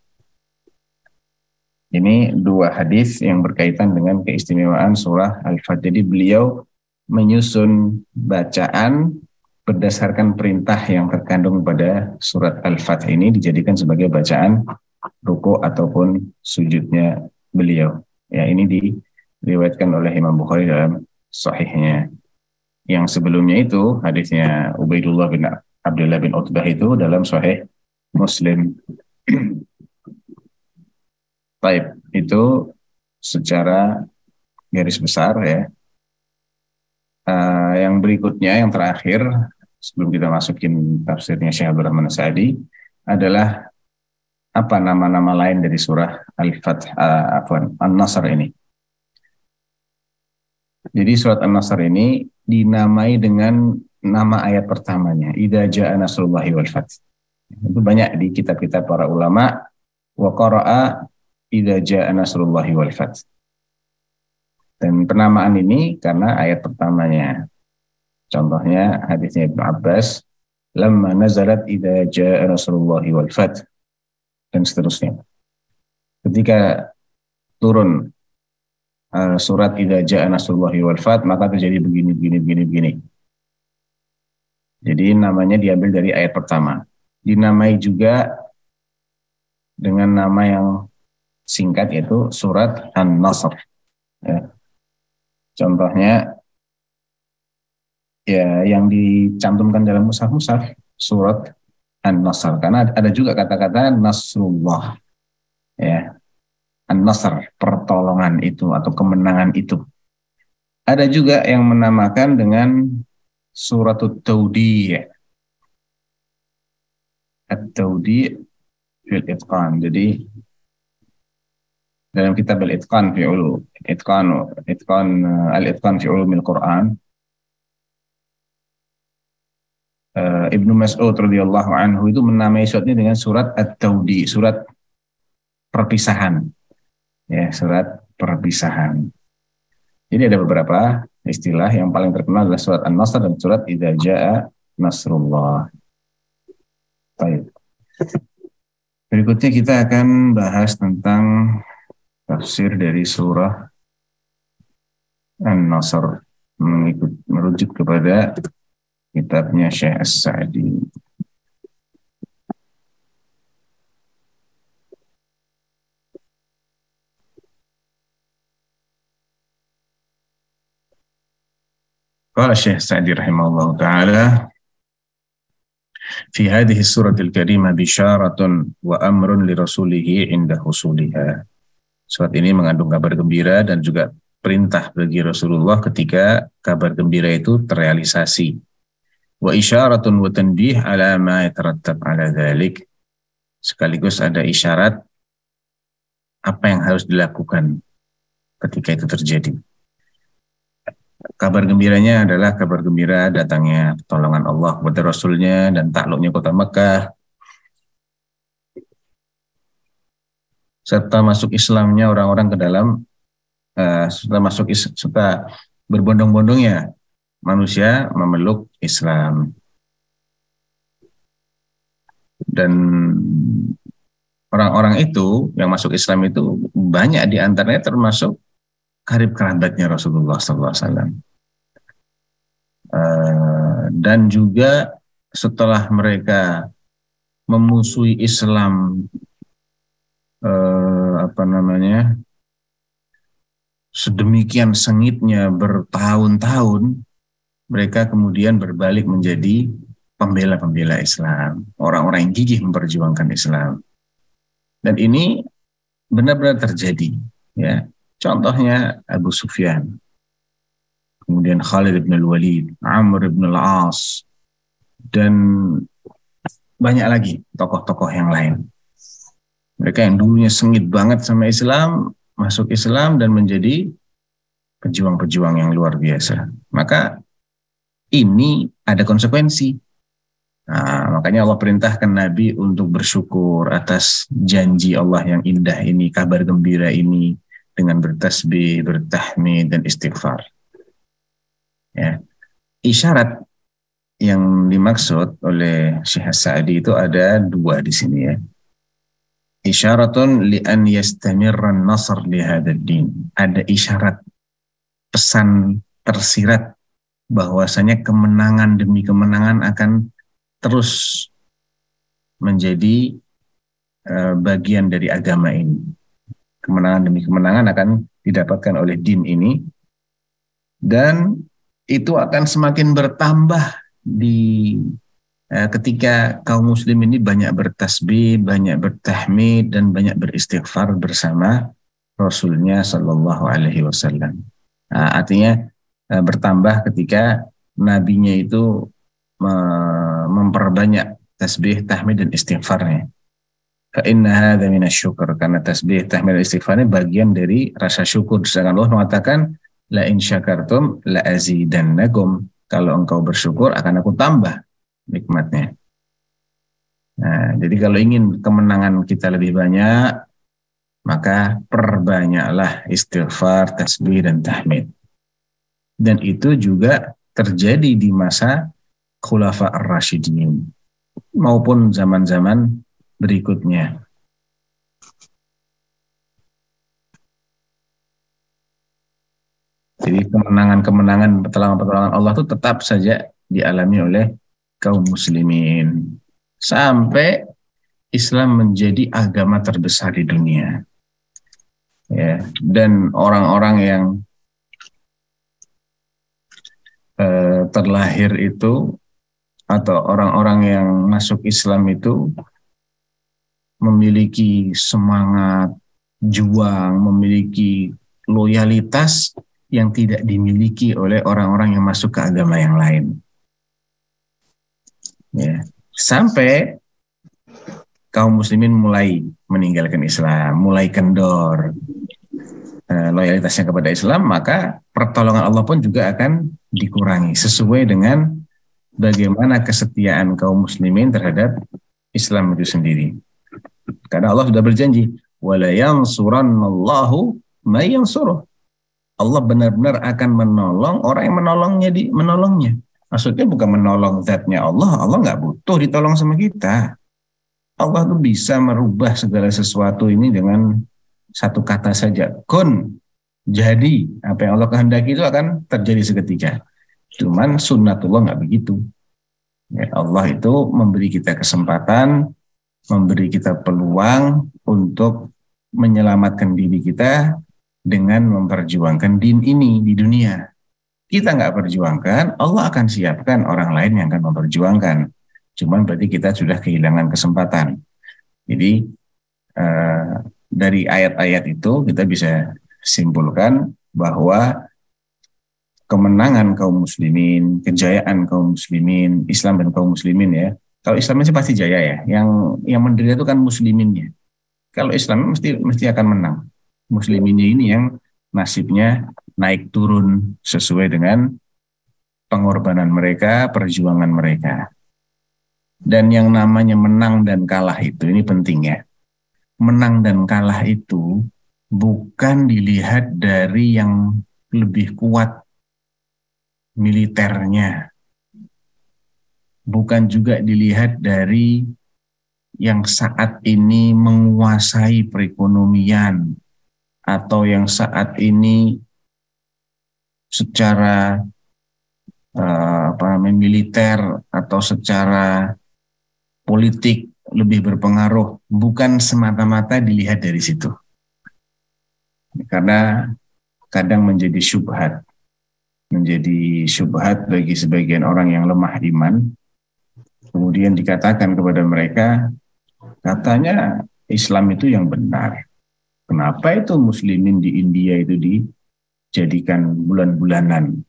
Ini dua hadis yang berkaitan dengan keistimewaan surah Al-Fath. Jadi beliau menyusun bacaan berdasarkan perintah yang terkandung pada surat Al-Fath ini, dijadikan sebagai bacaan ruku ataupun sujudnya beliau. Ya, ini diriwayatkan oleh Imam Bukhari dalam sahihnya. Yang sebelumnya itu hadisnya Ubaidullah bin Abdullah bin Utbah itu dalam sahih Muslim. Baik, itu secara garis besar ya. Uh, yang berikutnya, yang terakhir, sebelum kita masukin tafsirnya Syekh Abdul Rahman As-Sa'di, adalah apa nama-nama lain dari surah Al-Fath, uh, afwan, An-Nasr ini. Jadi surat An-Nasr ini dinamai dengan nama ayat pertamanya, Idza jaa nasrullahi wal fath. Itu banyak di kitab-kitab para ulama, wa qara'a idza jaa nasrullahi wal fath. Dan penamaan ini karena ayat pertamanya. Contohnya hadisnya Ibnu Abbas, lamma nazalat idza jaa nasrullahi wal fath, dan seterusnya. Ketika turun uh, surat idza jaa nasrullahi wal fath, maka terjadi begini begini begini begini. Jadi namanya diambil dari ayat pertama. Dinamai juga dengan nama yang singkat, yaitu surat An-Nasr. Ya. Contohnya ya yang dicantumkan dalam mushaf-mushaf surat An-Nasr, karena ada juga kata-kata Nasrullah, ya, An-Nasr, pertolongan itu atau kemenangan itu. Ada juga yang menamakan dengan Suratut Tawdi', At-Tawdi' fil Itqan. Jadi dalam kitab Al-Itqan fi Ulum Itqan Itqan Al-Itqan fi Ulumil Quran, uh, Ibnu Mas'ud radhiyallahu anhu itu menamai surat ini dengan surat At-Tawdi', surat perpisahan. Ya, surat perpisahan. Jadi ada beberapa istilah, yang paling terkenal adalah surat An-Nasr dan surat Idza jaa nasrullah. Baik. Berikutnya kita akan bahas tentang tafsir dari surah An-Nasr, mengikut merujuk kepada kitabnya Syekh As-Sa'di. Qala Syekh Sa'di rahimahullah ta'ala, fi hadhihi suratil karimah bisyaratun wa amrun li rasulihi inda husuliha. Surat ini mengandung kabar gembira dan juga perintah bagi Rasulullah ketika kabar gembira itu terrealisasi. Wa isyaratun wa tanbih ala ma yatarattab ala dhalik. Sekaligus ada isyarat apa yang harus dilakukan ketika itu terjadi. Kabar gembiranya adalah kabar gembira datangnya pertolongan Allah kepada Rasulnya dan takluknya kota Mekah, serta masuk Islamnya orang-orang ke dalam uh, serta masuk serta berbondong-bondongnya manusia memeluk Islam. Dan orang-orang itu yang masuk Islam itu banyak di antaranya termasuk karib kerabatnya Rasulullah sallallahu alaihi wasallam. Uh, dan juga setelah mereka memusuhi Islam uh, apa namanya sedemikian sengitnya bertahun-tahun, mereka kemudian berbalik menjadi pembela-pembela Islam, orang-orang yang gigih memperjuangkan Islam. Dan ini benar-benar terjadi, ya. Contohnya Abu Sufyan, kemudian Khalid bin Al-Walid, Amr bin Al-As, dan banyak lagi tokoh-tokoh yang lain. Mereka yang dulunya sengit banget sama Islam, masuk Islam dan menjadi pejuang-pejuang yang luar biasa. Maka ini ada konsekuensi. Nah, makanya Allah perintahkan Nabi untuk bersyukur atas janji Allah yang indah ini, kabar gembira ini, dengan bertasbih, bertahmid, dan istighfar. Ya. Isyarat yang dimaksud oleh Syekh As-Sa'di itu ada dua di sini, ya. Isyaratun li an yastamirra an-nasr li hadzal din. Ada isyarat, pesan tersirat bahwasanya kemenangan demi kemenangan akan terus menjadi uh, bagian dari agama ini. Kemenangan demi kemenangan akan didapatkan oleh din ini, dan itu akan semakin bertambah di eh, ketika kaum muslim ini banyak bertasbih, banyak bertahmid, dan banyak beristighfar bersama Rasulnya Shallallahu Alaihi Wasallam. Nah, artinya eh, bertambah ketika nabinya itu memperbanyak tasbih, tahmid dan istighfarnya. Fa inna hadza minasyukur, karena tasbih, tahmid dan istighfar ini bagian dari rasa syukur. Sedangkan Allah mengatakan la in syakartum la azidannakum, kalau engkau bersyukur akan aku tambah nikmatnya. Nah, jadi kalau ingin kemenangan kita lebih banyak, maka perbanyaklah istighfar, tasbih dan tahmid. Dan itu juga terjadi di masa Khulafa ar-Rasyidin maupun zaman-zaman berikutnya. Jadi kemenangan-kemenangan, pertolongan-pertolongan Allah itu tetap saja dialami oleh kaum muslimin sampai Islam menjadi agama terbesar di dunia. Ya, dan orang-orang yang eh, terlahir itu atau orang-orang yang masuk Islam itu memiliki semangat juang, memiliki loyalitas yang tidak dimiliki oleh orang-orang yang masuk ke agama yang lain. Ya. Sampai kaum muslimin mulai meninggalkan Islam, mulai kendor eh, loyalitasnya kepada Islam, maka pertolongan Allah pun juga akan dikurangi sesuai dengan bagaimana kesetiaan kaum muslimin terhadap Islam itu sendiri. Karena Allah sudah berjanji, wala yansurannallahu may yansuruh. Allah benar-benar akan menolong orang yang menolongnya di menolongnya. Maksudnya bukan menolong zatnya Allah. Allah nggak butuh ditolong sama kita. Allah tuh bisa merubah segala sesuatu ini dengan satu kata saja. Kun. Jadi apa yang Allah kehendaki itu akan terjadi seketika. Cuman sunnatullah nggak begitu. Ya, Allah itu memberi kita kesempatan, memberi kita peluang untuk menyelamatkan diri kita dengan memperjuangkan din ini di dunia. Kita nggak perjuangkan, Allah akan siapkan orang lain yang akan memperjuangkan. Cuman berarti kita sudah kehilangan kesempatan. Jadi eh, dari ayat-ayat itu kita bisa simpulkan bahwa kemenangan kaum muslimin, kejayaan kaum muslimin, Islam dan kaum muslimin ya. Kalau Islam itu pasti jaya ya. Yang yang menderita itu kan musliminnya. Kalau Islam mesti mesti akan menang. Musliminnya ini yang nasibnya naik turun sesuai dengan pengorbanan mereka, perjuangan mereka. Dan yang namanya menang dan kalah itu, ini penting ya. Menang dan kalah itu bukan dilihat dari yang lebih kuat militernya. Bukan juga dilihat dari yang saat ini menguasai perekonomian atau yang saat ini secara uh, apa namanya militer atau secara politik lebih berpengaruh, bukan semata-mata dilihat dari situ. Karena kadang menjadi syubhat, menjadi syubhat bagi sebagian orang yang lemah iman. Kemudian dikatakan kepada mereka, katanya Islam itu yang benar. Kenapa itu muslimin di India itu dijadikan bulan-bulanan?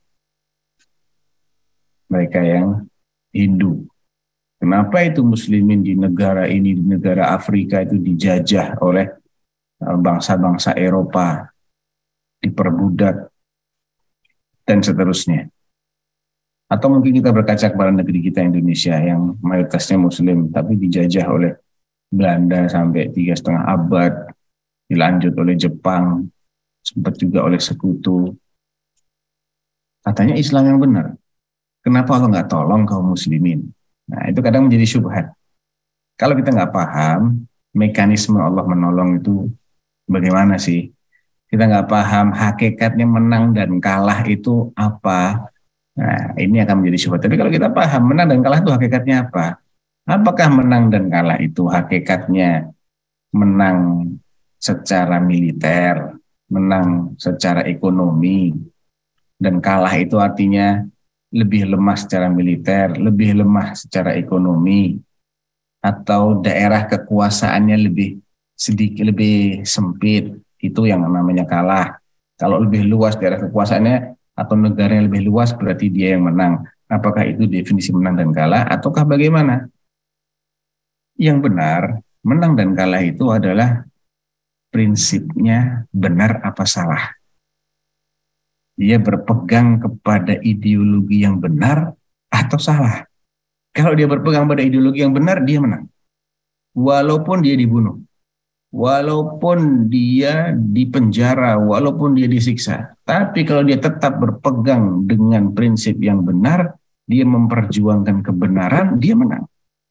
Mereka yang Hindu. Kenapa itu muslimin di negara ini, di negara Afrika itu dijajah oleh bangsa-bangsa Eropa, diperbudak, dan seterusnya. Atau mungkin kita berkaca kepada negeri kita Indonesia yang mayoritasnya muslim, tapi dijajah oleh Belanda sampai tiga setengah abad, dilanjut oleh Jepang, sempat juga oleh sekutu. Katanya Islam yang benar. Kenapa Allah nggak tolong kaum muslimin? Nah, itu kadang menjadi syubhat. Kalau kita nggak paham mekanisme Allah menolong itu bagaimana sih? Kita nggak paham hakikatnya menang dan kalah itu apa? Nah, ini akan menjadi syubhat. Tapi kalau kita paham menang dan kalah itu hakikatnya apa? Apakah menang dan kalah itu hakikatnya menang secara militer, menang secara ekonomi, dan kalah itu artinya lebih lemah secara militer, lebih lemah secara ekonomi, atau daerah kekuasaannya lebih sedikit lebih sempit, itu yang namanya kalah. Kalau lebih luas daerah kekuasaannya atau negara yang lebih luas berarti dia yang menang. Apakah itu definisi menang dan kalah ataukah bagaimana? Yang benar, menang dan kalah itu adalah prinsipnya benar apa salah. Dia berpegang kepada ideologi yang benar atau salah. Kalau dia berpegang pada ideologi yang benar, dia menang. Walaupun dia dibunuh, walaupun dia dipenjara, walaupun dia disiksa. Tapi kalau dia tetap berpegang dengan prinsip yang benar, dia memperjuangkan kebenaran, dia menang.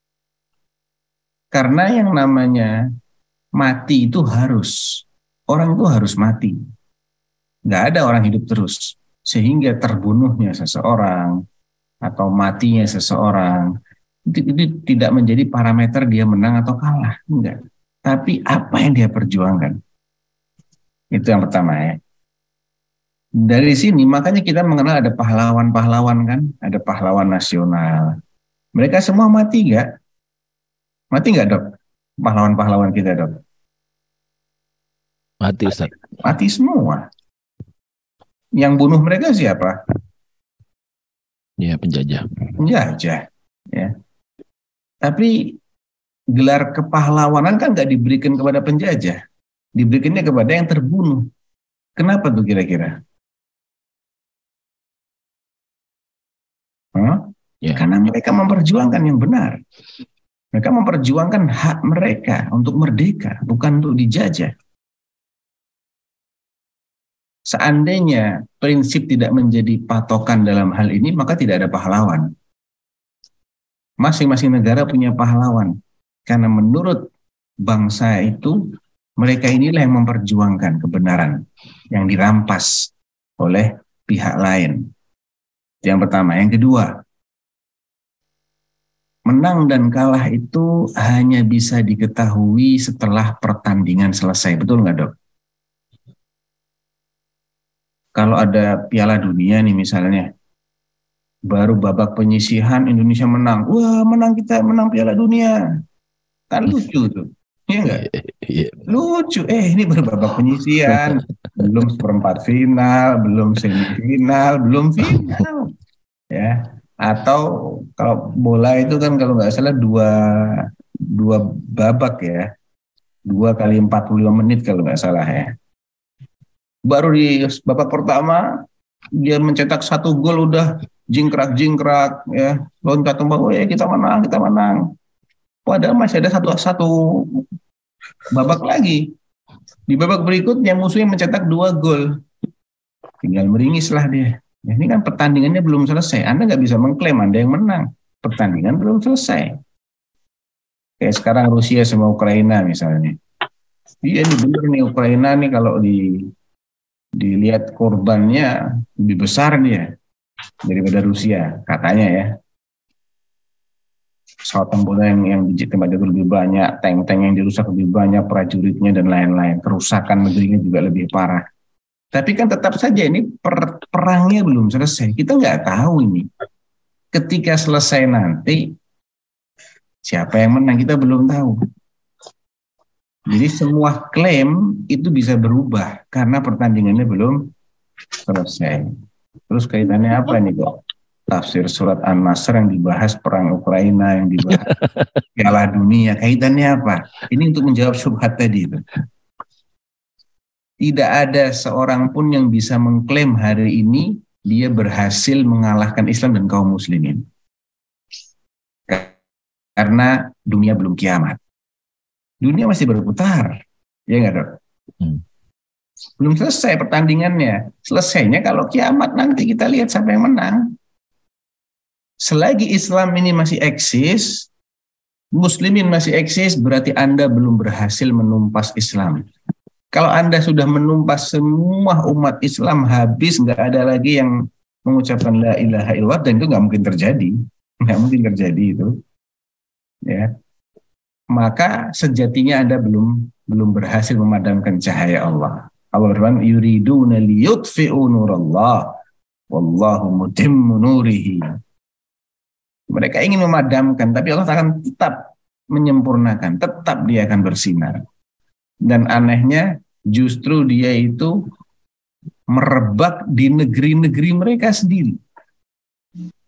Karena yang namanya mati itu harus. Orang itu harus mati. Nggak ada orang hidup terus. Sehingga terbunuhnya seseorang atau matinya seseorang itu, itu tidak menjadi parameter dia menang atau kalah. Enggak. Tapi apa yang dia perjuangkan. Itu yang pertama ya. Dari sini makanya kita mengenal ada pahlawan-pahlawan kan. Ada pahlawan nasional. Mereka semua mati nggak? Mati nggak dok? Pahlawan-pahlawan kita dok? Mati Ustaz. Mati semua. Yang bunuh mereka siapa? Ya, penjajah. Penjajah. Ya. Tapi gelar kepahlawanan kan nggak diberikan kepada penjajah. Diberikannya kepada yang terbunuh. Kenapa tuh kira-kira? Huh? Ya. Karena mereka memperjuangkan yang benar. Mereka memperjuangkan hak mereka untuk merdeka, bukan untuk dijajah. Seandainya prinsip tidak menjadi patokan dalam hal ini, maka tidak ada pahlawan. Masing-masing negara punya pahlawan. Karena menurut bangsa itu, mereka inilah yang memperjuangkan kebenaran yang dirampas oleh pihak lain. Yang pertama. Yang kedua, menang dan kalah itu hanya bisa diketahui setelah pertandingan selesai. Betul nggak dok? Kalau ada Piala Dunia nih misalnya, baru babak penyisihan Indonesia menang. Wah menang kita, menang Piala Dunia. Kan lucu tuh. Iya nggak? Lucu. Eh ini baru babak penyisihan. Belum seperempat final, belum semifinal, belum final. Ya. Atau kalau bola itu kan kalau nggak salah dua, dua babak ya. Dua kali empat puluh lima menit kalau nggak salah ya. Baru di babak pertama dia mencetak satu gol udah jingkrak-jingkrak ya, loncat tumbang, oh ya kita menang, kita menang. Padahal masih ada satu satu babak lagi. Di babak berikutnya musuhnya mencetak dua gol. Tinggal meringislah dia. Ya, ini kan pertandingannya belum selesai. Anda nggak bisa mengklaim Anda yang menang. Pertandingan belum selesai. Kayak sekarang Rusia sama Ukraina misalnya. Iya ini bener nih Ukraina nih kalau di dilihat korbannya lebih besar dia daripada Rusia katanya ya. Pesawat tempurnya yang yang ditembak itu lebih banyak, tank-tank yang dirusak lebih banyak, prajuritnya dan lain-lain, kerusakan negerinya juga lebih parah. Tapi kan tetap saja ini per, perangnya belum selesai. Kita nggak tahu ini. Ketika selesai nanti siapa yang menang kita belum tahu. Jadi semua klaim itu bisa berubah karena pertandingannya belum selesai. Terus kaitannya apa nih kok? Tafsir surat An-Nasr yang dibahas perang Ukraina, yang dibahas Piala Dunia, kaitannya apa? Ini untuk menjawab syubhat tadi itu. Tidak ada seorang pun yang bisa mengklaim hari ini dia berhasil mengalahkan Islam dan kaum muslimin. Karena dunia belum kiamat. Dunia masih berputar, ya nggak dok? Hmm. Belum selesai pertandingannya. Selesainya kalau kiamat nanti kita lihat siapa yang menang. Selagi Islam ini masih eksis, muslimin masih eksis, berarti Anda belum berhasil menumpas Islam. Kalau Anda sudah menumpas semua umat Islam habis, nggak ada lagi yang mengucapkan la ilaha illallah, dan itu nggak mungkin terjadi, nggak mungkin terjadi itu, ya. Maka sejatinya Anda belum belum berhasil memadamkan cahaya Allah. Allah berfirman, yuriduna liyutfi'u nurallah wallahu mutimmu nurihi. Mereka ingin memadamkan, tapi Allah akan tetap menyempurnakan, tetap dia akan bersinar. Dan anehnya justru dia itu merebak di negeri-negeri mereka sendiri.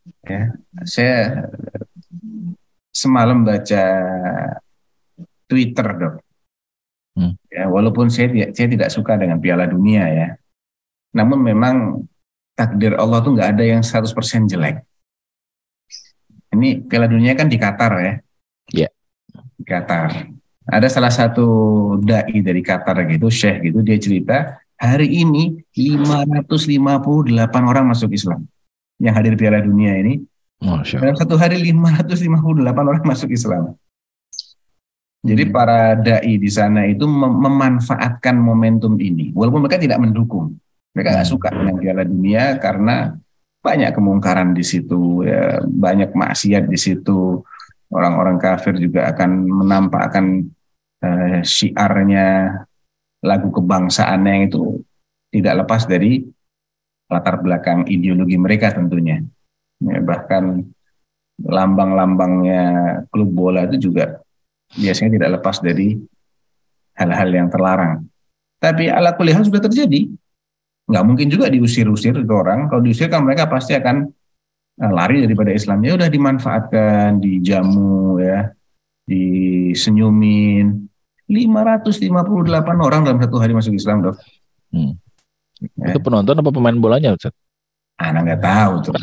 Ya, saya semalam baca Twitter dok. Hmm. Ya, walaupun saya tidak saya tidak suka dengan Piala Dunia ya, namun memang takdir Allah tuh nggak ada yang seratus persen jelek. Ini Piala Dunia kan di Qatar ya, Ya. di Qatar. Ada salah satu dai dari Qatar gitu, Syekh gitu, dia cerita hari ini lima ratus lima puluh delapan orang masuk Islam yang hadir Piala Dunia ini. Masya Dalam Allah. satu hari lima ratus lima puluh delapan orang masuk Islam. Jadi Hmm. para dai di sana itu mem- memanfaatkan momentum ini, walaupun mereka tidak mendukung, mereka nggak Hmm. suka dengan Piala Dunia karena banyak kemungkaran di situ, ya, banyak maksiat di situ. Orang-orang kafir juga akan menampakkan eh, syiarnya, lagu kebangsaannya yang itu tidak lepas dari latar belakang ideologi mereka tentunya. Ya, bahkan lambang-lambangnya klub bola itu juga biasanya tidak lepas dari hal-hal yang terlarang. Tapi ala kulli hal sudah terjadi. Nggak mungkin juga diusir-usir ke orang. Kalau diusir kan mereka pasti akan eh, lari daripada Islam. Ya udah dimanfaatkan, dijamu ya, disenyumin. lima ratus lima puluh delapan orang dalam satu hari masuk Islam, dok. Hmm. Ya. Itu penonton apa pemain bolanya, Ustaz? Anak nggak tahu tuh.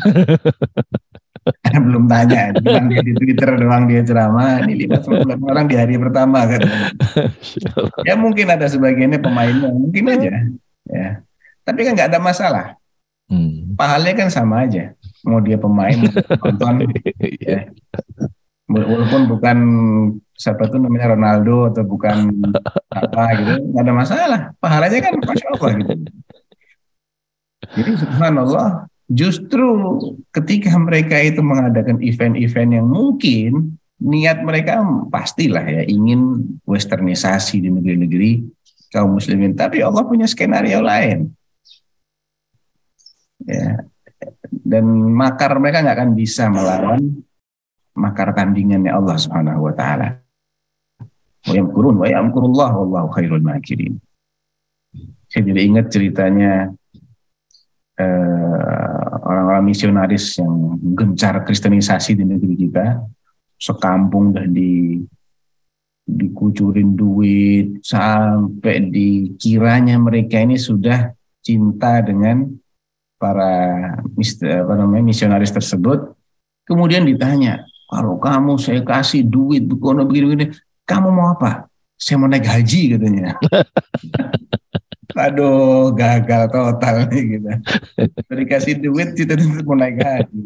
Belum tanya. Cuman dia di Twitter doang dia ceramah. Ini lima ratus lima puluh delapan orang di hari pertama kan. Ya mungkin ada sebagiannya pemainnya, mungkin aja. Ya. Tapi kan nggak ada masalah. Hmm. Pahalanya kan sama aja. Mau dia pemain, mau dia penonton, Iya. ya. Walaupun bukan siapa tuh namanya Ronaldo atau bukan apa gitu, nggak ada masalah. Pahalanya kan masya Allah gitu. Jadi subhanallah, justru ketika mereka itu mengadakan event-event yang mungkin niat mereka pastilah ya ingin westernisasi di negeri-negeri kaum muslimin, tapi Allah punya skenario lain. Ya, dan makar mereka nggak akan bisa melawan makar tandingannya Allah Subhanahu wa taala. Wa yamkurun wa yamkurullah wallahu khairul makirin. Saya jadi ingat ceritanya eh, orang-orang misionaris yang gencar kristenisasi di negeri kita, sekampung dah di dikucurin duit sampai dikiranya mereka ini sudah cinta dengan para mis- apa namanya misionaris tersebut. Kemudian ditanya, kalau kamu saya kasih duit, kono begini-begini, kamu mau apa? Saya mau naik haji katanya. Aduh, gagal total nih gitu. Dikasih duit, kita mau naik haji.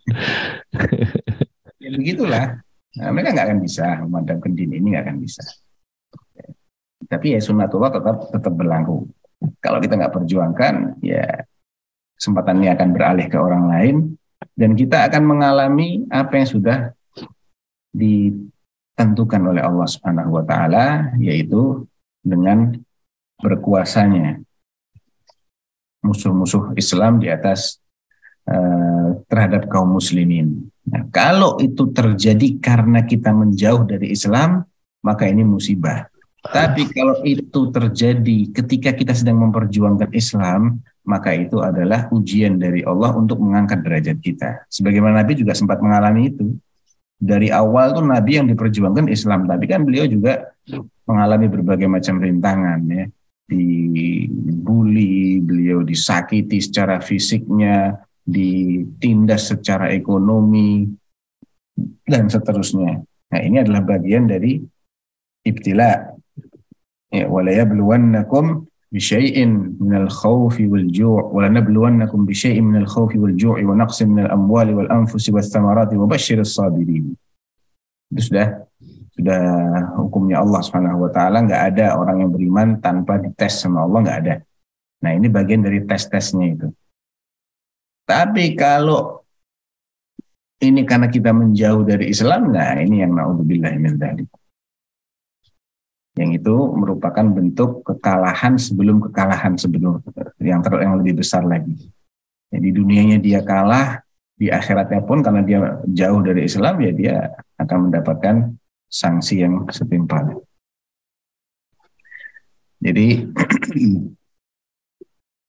Ya begitulah. Nah, mereka nggak akan bisa memadamkan din ini, nggak akan bisa. Tapi ya sunatullah tetap tetap berlaku. Kalau kita nggak perjuangkan, ya kesempatannya akan beralih ke orang lain dan kita akan mengalami apa yang sudah ditentukan oleh Allah Subhanahu wa taala, yaitu dengan berkuasanya musuh-musuh Islam di atas uh, terhadap kaum muslimin. Nah, kalau itu terjadi karena kita menjauh dari Islam, maka ini musibah. Tapi kalau itu terjadi ketika kita sedang memperjuangkan Islam, maka itu adalah ujian dari Allah untuk mengangkat derajat kita. Sebagaimana Nabi juga sempat mengalami itu. Dari awal tuh Nabi yang diperjuangkan Islam, tapi kan beliau juga mengalami berbagai macam rintangan ya. Dibully, beliau disakiti secara fisiknya, ditindas secara ekonomi, dan seterusnya. Nah ini adalah bagian dari ibtila. Ya, walayabluwannakum bisyai'in minal khawfi wal ju' walanabluwannakum bisyai'in minal khawfi wal ju'i wa naqsin minal amwali wal anfusi wal thamarati wa basyiris sabirin. Itu sudah sudah hukumnya Allah Subhanahu wa taala, nggak ada orang yang beriman tanpa dites sama Allah, nggak ada. Nah, ini bagian dari tes-tesnya itu. Tapi kalau ini karena kita menjauh dari Islam, nah ini yang naudzubillah min dzalik. Yang itu merupakan bentuk kekalahan sebelum kekalahan sebelum yang ter yang lebih besar lagi. Jadi dunianya dia kalah, di akhiratnya pun karena dia jauh dari Islam ya dia akan mendapatkan sanksi yang setimpal. Jadi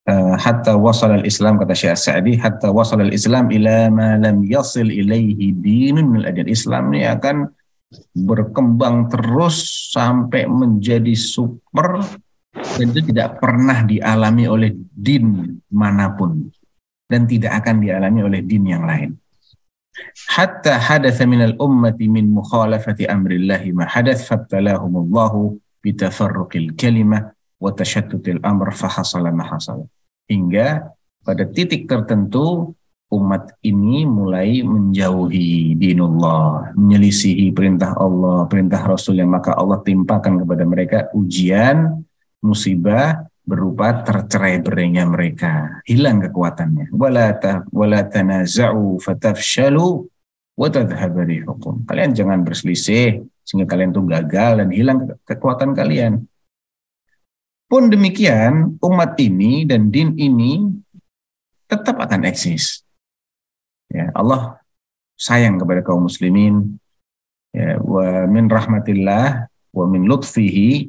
uh, hatta wasal al-Islam, kata Syekh As-Sa'di, hatta wasal al-Islam ila ma lam yasil ilaihi dinun min al-adyan. Islam ini akan berkembang terus sampai menjadi super, dan itu tidak pernah dialami oleh din manapun dan tidak akan dialami oleh din yang lain. Hatta hadatha minal ummati min mukhalafati amrillahi ma hadath fabtalahumullahu bitafarruqil kalimah wa tashattutil amr fahasala ma hasala. Hingga pada titik tertentu umat ini mulai menjauhi dinullah, menyelisihi perintah Allah, perintah Rasul, yang maka Allah timpakan kepada mereka ujian, musibah berupa tercerai-berainya mereka, hilang kekuatannya. Wala ta wala tanaza'u fatafshalu wa tadhhabu rihukum. Kalian jangan berselisih sehingga kalian tuh gagal dan hilang ke- kekuatan kalian. Pun demikian, umat ini dan din ini tetap akan eksis. Ya, Allah sayang kepada kaum muslimin. Ya, wa min rahmatillah wa min lutfihi,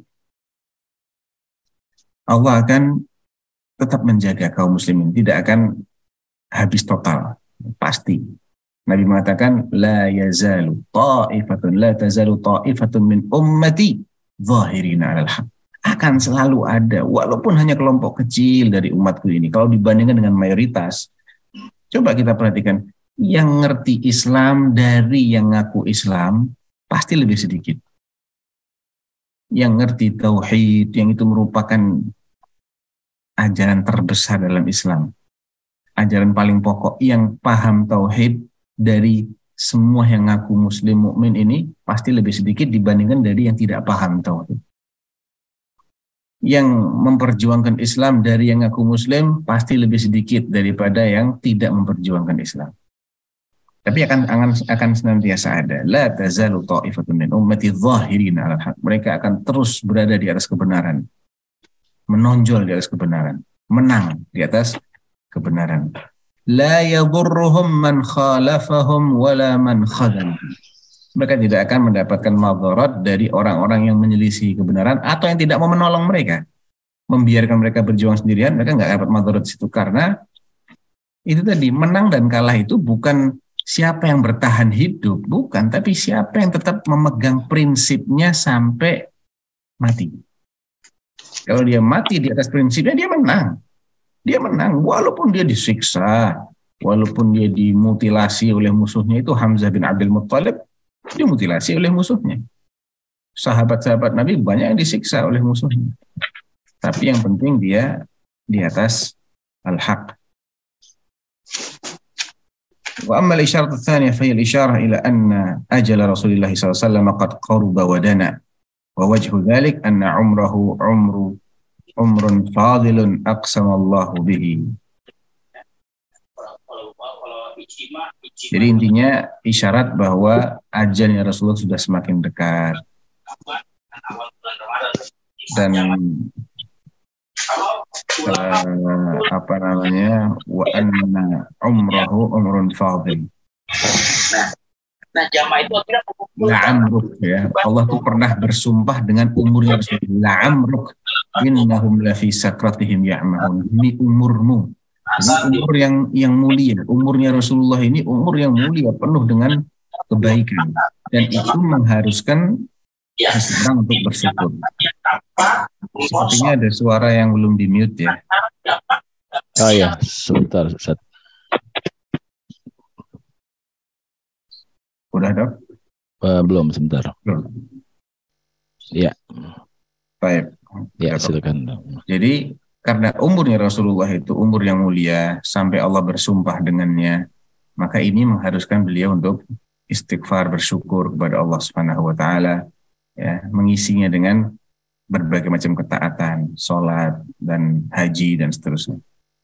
Allah akan tetap menjaga kaum muslimin, tidak akan habis total, pasti. Nabi mengatakan la yazalu ta'ifatun la tazalu ta'ifatun min ummati zahirina 'alal haq. Akan selalu ada, walaupun hanya kelompok kecil dari umatku ini. Kalau dibandingkan dengan mayoritas, coba kita perhatikan, yang ngerti Islam dari yang ngaku Islam pasti lebih sedikit. Yang ngerti tauhid, yang itu merupakan ajaran terbesar dalam Islam, ajaran paling pokok, yang paham tauhid dari semua yang ngaku muslim mukmin ini pasti lebih sedikit dibandingkan dari yang tidak paham tauhid. Yang memperjuangkan Islam dari yang ngaku muslim pasti lebih sedikit daripada yang tidak memperjuangkan Islam. Tapi akan akan akan senantiasa ada. La tazalu ta'ifatun min ummati dhahirina 'alal haq. Mereka akan terus berada di atas kebenaran, menonjol di atas kebenaran, menang di atas kebenaran. La yadurruhum man khalafahum wala man khadhalahum. Mereka tidak akan mendapatkan madarat dari orang-orang yang menyelisih kebenaran atau yang tidak mau menolong mereka. Membiarkan mereka berjuang sendirian, mereka nggak dapat madarat situ, karena itu tadi, menang dan kalah itu bukan siapa yang bertahan hidup, bukan, tapi siapa yang tetap memegang prinsipnya sampai mati. Kalau dia mati di atas prinsipnya, dia menang. Dia menang, walaupun dia disiksa, walaupun dia dimutilasi oleh musuhnya. Itu Hamzah bin Abdul Muttalib dimutilasi oleh musuhnya. Sahabat-sahabat Nabi banyak yang disiksa oleh musuhnya. Tapi yang penting dia di atas al-haq. وأما الإشارة الثانية فهي الإشارة إلى أن أجل رسول الله صلى الله عليه وسلم قد قرب ودنا ووجه ذلك أن عمره عمر عمر فاضل أقسم الله به. Jadi intinya isyarat bahwa ajalnya Rasulullah sudah semakin dekat, dan Uh, apa namanya, wa anna umrahu umrun fadil. Nah, jamaah itu akhirnya La'amruk, ya. Allah tuh pernah bersumpah dengan umurnya Rasulullah. La'amruk innahum lafi sakratihim ya'mahun. Ini umurmu. Ini umur yang yang mulia. Umurnya Rasulullah ini umur yang mulia, penuh dengan kebaikan, dan itu mengharuskan seseorang untuk bersyukur. Sepertinya ada suara yang belum di mute ya. Oh ya, sebentar Ustaz. Udah dok? Uh, belum, sebentar. Belum. Ya. Baik. Ya, silakan. Jadi karena umurnya Rasulullah itu umur yang mulia sampai Allah bersumpah dengannya, maka ini mengharuskan beliau untuk istighfar, bersyukur kepada Allah Subhanahu wa taala, ya, mengisinya dengan berbagai macam ketaatan, sholat dan haji dan seterusnya.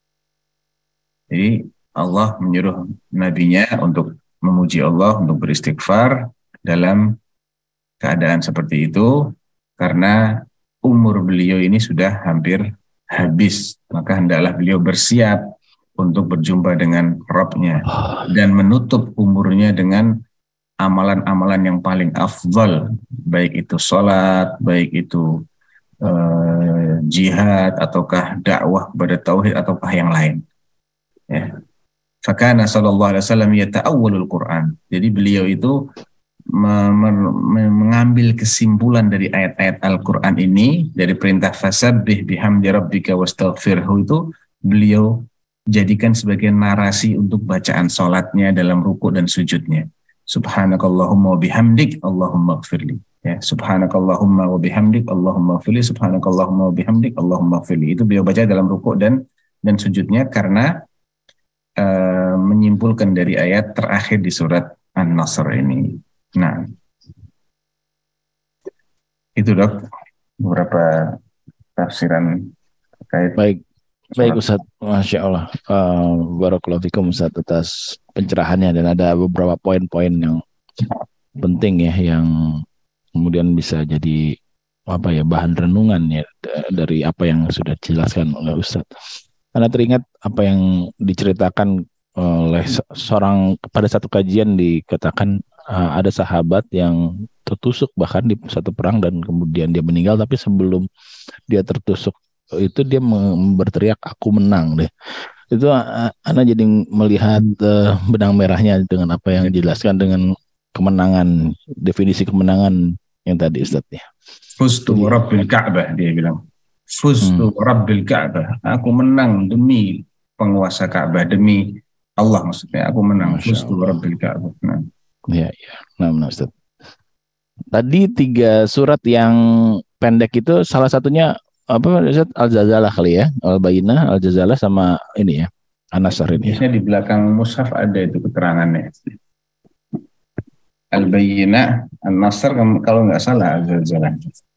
Jadi Allah menyuruh nabinya untuk memuji Allah, untuk beristighfar dalam keadaan seperti itu, karena umur beliau ini sudah hampir habis, maka hendaklah beliau bersiap untuk berjumpa dengan Rabb-Nya dan menutup umurnya dengan amalan-amalan yang paling afdal, baik itu sholat, baik itu uh, jihad ataukah dakwah kepada tauhid ataukah yang lain. Ya. Fakana sallallahu alaihi wasallam yata'awwalul Quran. Jadi beliau itu me- me- mengambil kesimpulan dari ayat-ayat Al-Quran ini, dari perintah fasabbih bihamdi rabbika wastaghfirhu itu beliau jadikan sebagai narasi untuk bacaan salatnya dalam ruku dan sujudnya. Subhanakallahumma wa bihamdik Allahumma ighfirli. Ya, subhanakallahumma wa bihamdik Allahumma ighfirli, subhanakallahumma wa bihamdik Allahumma ighfirli. Itu beliau baca dalam ruku dan dan sujudnya karena uh, menyimpulkan dari ayat terakhir di surat An-Nasr ini. Nah, itu dok beberapa tafsiran terkait. Baik, baik Ustaz, Masya Allah. Uh, Barakallahu fikum Ustaz atas pencerahannya, dan ada beberapa poin-poin yang penting ya yang kemudian bisa jadi apa ya bahan renungan ya dari apa yang sudah dijelaskan oleh Ustaz. Karena teringat apa yang diceritakan oleh seorang pada satu kajian, dikatakan uh, ada sahabat yang tertusuk bahkan di satu perang dan kemudian dia meninggal, tapi sebelum dia tertusuk itu dia berteriak aku menang deh. Itu uh, Ana jadi melihat uh, benang merahnya dengan apa yang dijelaskan dengan kemenangan, definisi kemenangan yang tadi Ustaz ya. Fustu Rabbil Ka'bah, dia bilang. Fustu hmm. Rabbil Ka'bah. Aku menang demi penguasa Ka'bah, demi Allah maksudnya. Aku menang. Fustu Rabbil Ka'bah. Nah. Ya, ya. Nah, nah, Ustaz. Tadi tiga surat yang pendek itu salah satunya apa Ustaz? Al-Zazalah kali ya. Al-Bayyinah, Al-Zazalah sama ini ya. An-Nasr ini. Biasanya di belakang mushaf ada itu keterangannya. Al-Bayyinah, An-Nasr kalau nggak salah Al-Zazalah.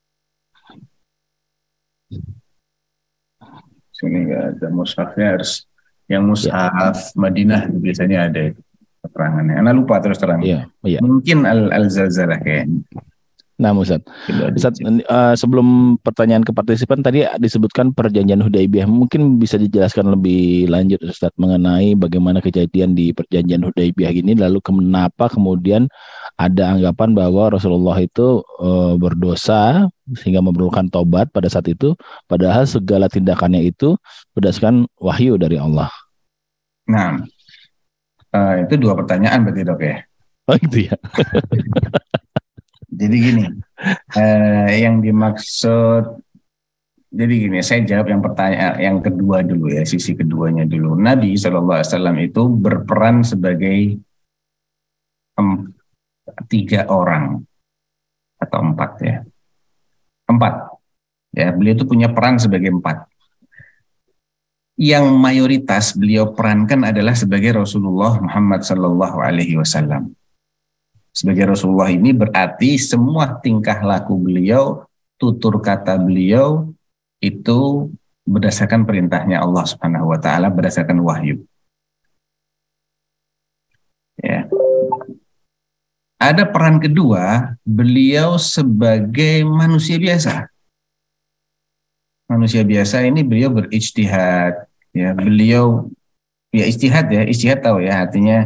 Sini nggak ada mushafnya, harus yang mushaf ya. Madinah biasanya ada itu keterangannya. Anda lupa terus terang. Ya, ya. Mungkin Al-Zazalah kayaknya. Nah, Ustaz, Ustaz uh, sebelum pertanyaan ke partisipan tadi disebutkan perjanjian Hudaibiyah. Mungkin bisa dijelaskan lebih lanjut Ustaz mengenai bagaimana kejadian di perjanjian Hudaibiyah ini, lalu kenapa kemudian ada anggapan bahwa Rasulullah itu uh, berdosa sehingga memerlukan tobat pada saat itu, padahal segala tindakannya itu berdasarkan wahyu dari Allah. Nah, uh, itu dua pertanyaan berarti dok ya? Oh gitu ya. Jadi gini, eh, yang dimaksud, jadi gini, saya jawab yang pertanyaan, yang kedua dulu ya, sisi keduanya dulu. Nabi shallallahu alaihi wasallam itu berperan sebagai em, tiga orang atau empat ya, empat. Ya, beliau itu punya peran sebagai empat. Yang mayoritas beliau perankan adalah sebagai Rasulullah Muhammad shallallahu alaihi wasallam. Sebagai Rasulullah ini berarti semua tingkah laku beliau, tutur kata beliau itu berdasarkan perintahnya Allah Subhanahu wa taala, berdasarkan wahyu. Ya. Ada peran kedua, beliau sebagai manusia biasa. Manusia biasa ini beliau berijtihad, ya, beliau ya ijtihad ya, ijtihad tahu ya artinya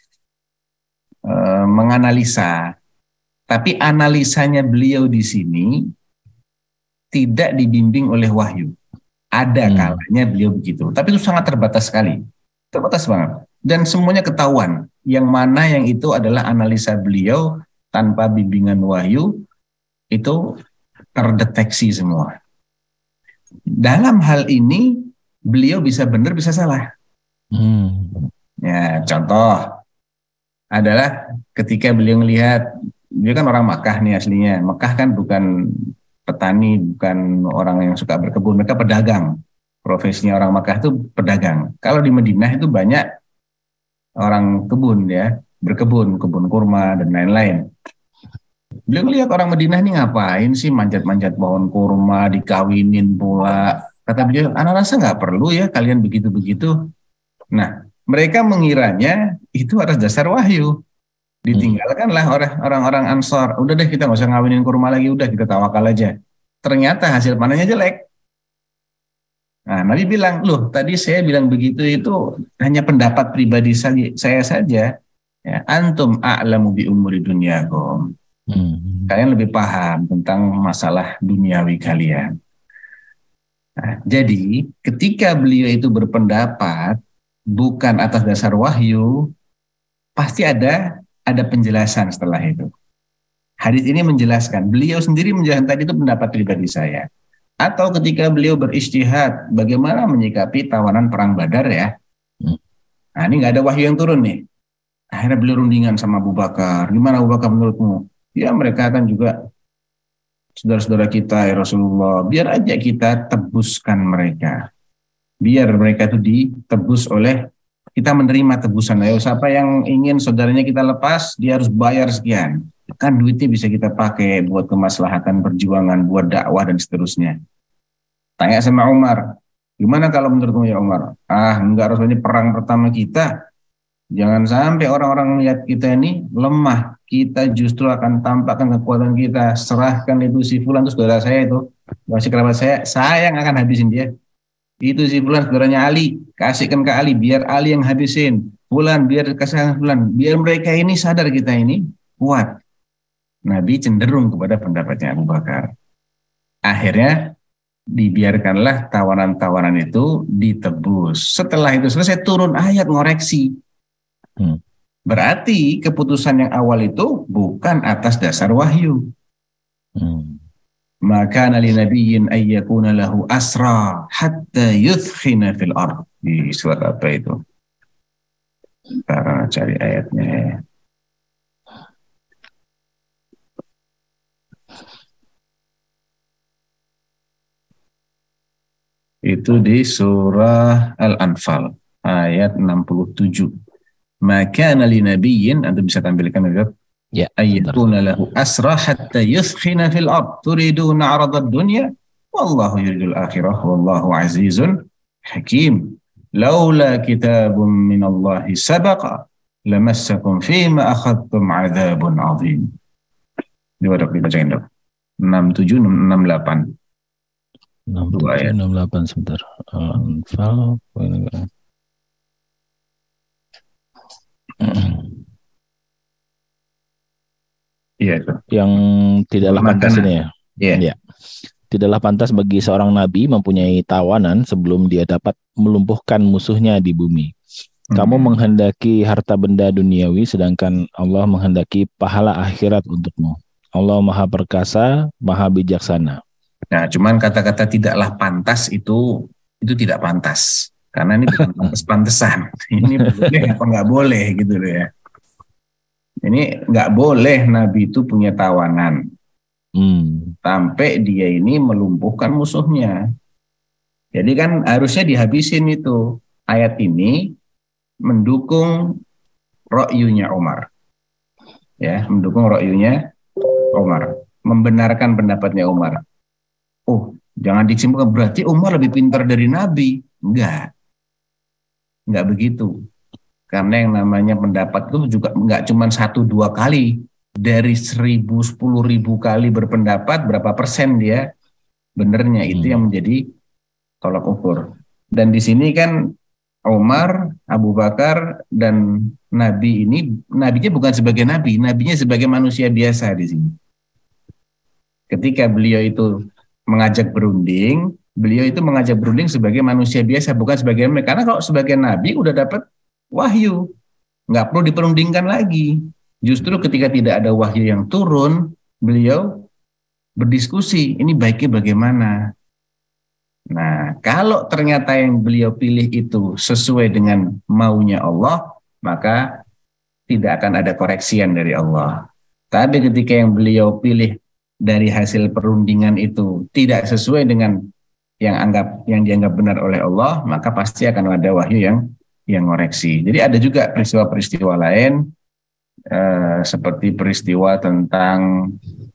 menganalisa, tapi analisanya beliau di sini tidak dibimbing oleh wahyu. Ada hmm. kalanya beliau begitu, tapi itu sangat terbatas sekali, terbatas banget. Dan semuanya ketahuan, yang mana yang itu adalah analisa beliau tanpa bimbingan wahyu, itu terdeteksi semua. Dalam hal ini beliau bisa benar bisa salah. Hmm. Ya, contoh adalah ketika beliau melihat, beliau kan orang Makkah nih aslinya. Makkah kan bukan petani, bukan orang yang suka berkebun, mereka pedagang. Profesinya orang Makkah itu pedagang. Kalau di Madinah itu banyak orang kebun ya, berkebun, kebun kurma dan lain-lain. Beliau melihat orang Madinah ini ngapain sih manjat-manjat pohon kurma, dikawinin pula. Kata beliau, anak rasa nggak perlu ya kalian begitu-begitu. Nah, mereka mengiranya itu atas dasar wahyu. Ditinggalkanlah orang-orang Ansor. Udah deh kita nggak usah ngawinin kurma lagi, udah kita tawakal aja. Ternyata hasil panennya jelek. Nah, Nabi bilang, loh tadi saya bilang begitu itu hanya pendapat pribadi saya saja. Ya, antum a'lamu bi umuri dunyakum. Hmm. Kalian lebih paham tentang masalah duniawi kalian. Nah, jadi ketika beliau itu berpendapat bukan atas dasar wahyu, pasti ada ada penjelasan setelah itu. Hadis ini menjelaskan, beliau sendiri menjelaskan tadi itu pendapat pribadi saya. Atau ketika beliau berijtihad, bagaimana menyikapi tawanan perang Badar ya. Nah ini nggak ada wahyu yang turun nih. Akhirnya beliau rundingan sama Abu Bakar. Gimana Abu Bakar menurutmu? Ya mereka kan juga saudara-saudara kita ya Rasulullah. Biar aja kita tebuskan mereka. Biar mereka itu ditebus oleh, kita menerima tebusan. Ayo siapa yang ingin saudaranya kita lepas, dia harus bayar sekian. Kan duitnya bisa kita pakai buat kemaslahatan perjuangan, buat dakwah dan seterusnya. Tanya sama Umar, gimana kalau menurutmu ya Umar? Ah enggak, Rasul, ini perang pertama kita. Jangan sampai orang-orang melihat kita ini lemah. Kita justru akan tampakkan kekuatan kita. Serahkan itu si Fulan, itu saudara saya itu. Masih kerabat saya, saya yang akan habisin dia. Itu si Fulan, saudaranya Ali. Kasihkan ke Ali, biar Ali yang habisin. Fulan, biar kasihkan Fulan. Biar mereka ini sadar kita ini kuat. Nabi cenderung kepada pendapatnya Abu Bakar. Akhirnya dibiarkanlah tawanan-tawanan itu ditebus. Setelah itu selesai, turun ayat ngoreksi. Hmm. Berarti keputusan yang awal itu bukan atas dasar wahyu. Hmm. Maka nali nabiyyin ayyakuna lahu asra hatta yudkhina fil ard. Di surat apa itu? Kita cari ayatnya ya. Itu di surah Al-Anfal ayat enam puluh tujuh. Maka nali nabiyyin, Anda bisa tampilkan juga. Ya, ayyakuna lahu asra hatta yuskhina fil ard turiduna 'aradad dunya wallahu yuridul akhirah wallahu azizun hakim. Laula kitabun minallahi sabaqa lamassakum fima akhadtum 'adzabun 'adzim. Coba dok dibacain dok. enam tujuh enam delapan. enam tujuh enam delapan sebentar. Al-Anfal Iya itu. Yang tidaklah pantas ini ya. Iya. Ya. Tidaklah pantas bagi seorang nabi mempunyai tawanan sebelum dia dapat melumpuhkan musuhnya di bumi. Kamu hmm. menghendaki harta benda duniawi sedangkan Allah menghendaki pahala akhirat untukmu. Allah Maha Perkasa, Maha Bijaksana. Nah, cuman kata-kata tidaklah pantas itu itu tidak pantas. Karena ini bukan pantas-pantesan. Ini boleh apa nggak boleh gitu loh ya. Ini nggak boleh Nabi itu punya tawanan. Hmm. Sampai dia ini melumpuhkan musuhnya. Jadi kan harusnya dihabisin itu. Ayat ini mendukung ro'yunya Umar. Ya, mendukung ro'yunya Umar. Membenarkan pendapatnya Umar. Oh, jangan disimpulkan berarti Umar lebih pintar dari Nabi. Enggak. Enggak begitu. Karena yang namanya pendapat itu juga enggak cuma satu dua kali. Dari seribu, sepuluh ribu kali berpendapat, berapa persen dia benernya. Hmm. Itu yang menjadi tolak ukur. Dan di sini kan Umar, Abu Bakar, dan Nabi ini, Nabinya bukan sebagai Nabi, Nabinya sebagai manusia biasa di sini. Ketika beliau itu mengajak berunding, beliau itu mengajak berunding sebagai manusia biasa, bukan sebagai Nabi. Karena kalau sebagai Nabi udah dapat wahyu, nggak perlu diperundingkan lagi. Justru ketika tidak ada wahyu yang turun, beliau berdiskusi, ini baiknya bagaimana. Nah, kalau ternyata yang beliau pilih itu sesuai dengan maunya Allah, maka tidak akan ada koreksian dari Allah. Tapi ketika yang beliau pilih dari hasil perundingan itu tidak sesuai dengan yang anggap yang dianggap benar oleh Allah, maka pasti akan ada wahyu yang yang koreksi. Jadi ada juga peristiwa-peristiwa lain eh, seperti peristiwa tentang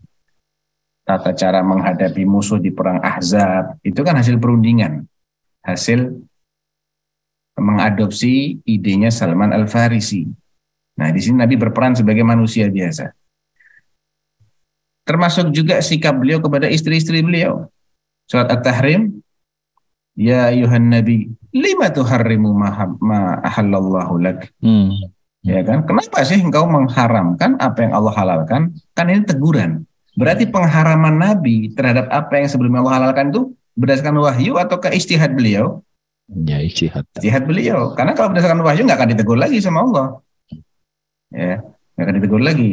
tata cara menghadapi musuh di perang Ahzab. Itu kan hasil perundingan, hasil mengadopsi idenya Salman Al-Farisi. Nah, di sini Nabi berperan sebagai manusia biasa. Termasuk juga sikap beliau kepada istri-istri beliau. Surat At-Tahrim, ya ayuhan nabi, lima tuharrimu ma ahallallahu lak. Hmm. Ya kan? Kenapa sih engkau mengharamkan apa yang Allah halalkan? Kan ini teguran. Berarti pengharaman Nabi terhadap apa yang sebelumnya Allah halalkan itu berdasarkan wahyu atau ke istihad beliau? Ya, ijtihad. Istihad beliau. Karena kalau berdasarkan wahyu nggak akan ditegur lagi sama Allah. Ya, nggak akan ditegur lagi.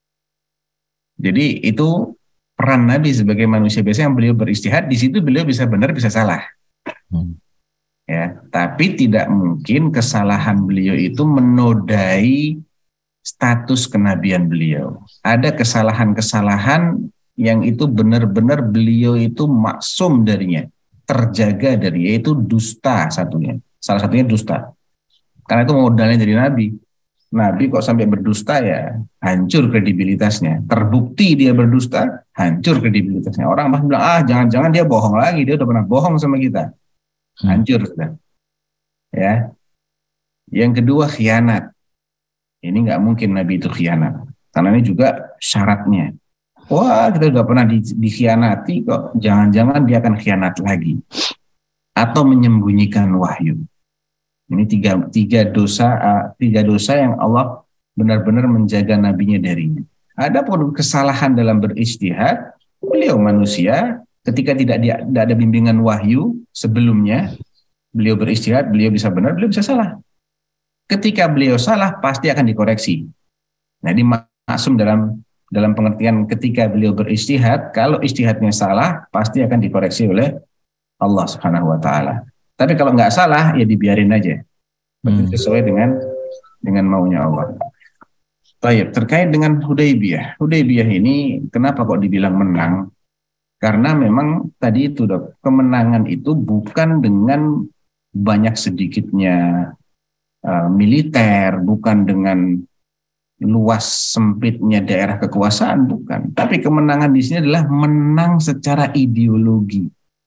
Jadi itu peran Nabi sebagai manusia biasa yang beliau beristihad. Di situ beliau bisa benar, bisa salah. Hmm. Ya, tapi tidak mungkin kesalahan beliau itu menodai status kenabian beliau. Ada kesalahan-kesalahan yang itu benar-benar beliau itu maksum darinya, terjaga dari, yaitu dusta satunya. Salah satunya dusta. Karena itu modalnya dari Nabi. Nabi kok sampai berdusta, ya hancur kredibilitasnya. Terbukti dia berdusta, hancur kredibilitasnya. Orang pasti bilang, ah jangan-jangan dia bohong lagi, dia udah pernah bohong sama kita. Hancur sudah. Ya. Yang kedua, khianat. Ini nggak mungkin Nabi itu khianat. Karena ini juga syaratnya. Wah, kita udah pernah di, dikhianati kok. Jangan-jangan dia akan khianat lagi. Atau menyembunyikan wahyu. Ini tiga, tiga dosa uh, tiga dosa yang Allah benar-benar menjaga nabinya darinya. Ada pun kesalahan dalam berijtihad, beliau manusia, ketika tidak, dia, tidak ada bimbingan wahyu sebelumnya, beliau berijtihad, beliau bisa benar, beliau bisa salah. Ketika beliau salah, pasti akan dikoreksi. Nah, ini maksum dalam dalam pengertian ketika beliau berijtihad, kalau ijtihadnya salah, pasti akan dikoreksi oleh Allah Subhanahu wa taala. Tapi kalau nggak salah, ya dibiarin aja. Berarti hmm. sesuai dengan dengan maunya Allah. Baik, terkait dengan Hudaybiyah. Hudaybiyah ini kenapa kok dibilang menang? Karena memang tadi itu, Dok, kemenangan itu bukan dengan banyak sedikitnya uh, militer, bukan dengan luas sempitnya daerah kekuasaan, bukan. Tapi kemenangan di sini adalah menang secara ideologi.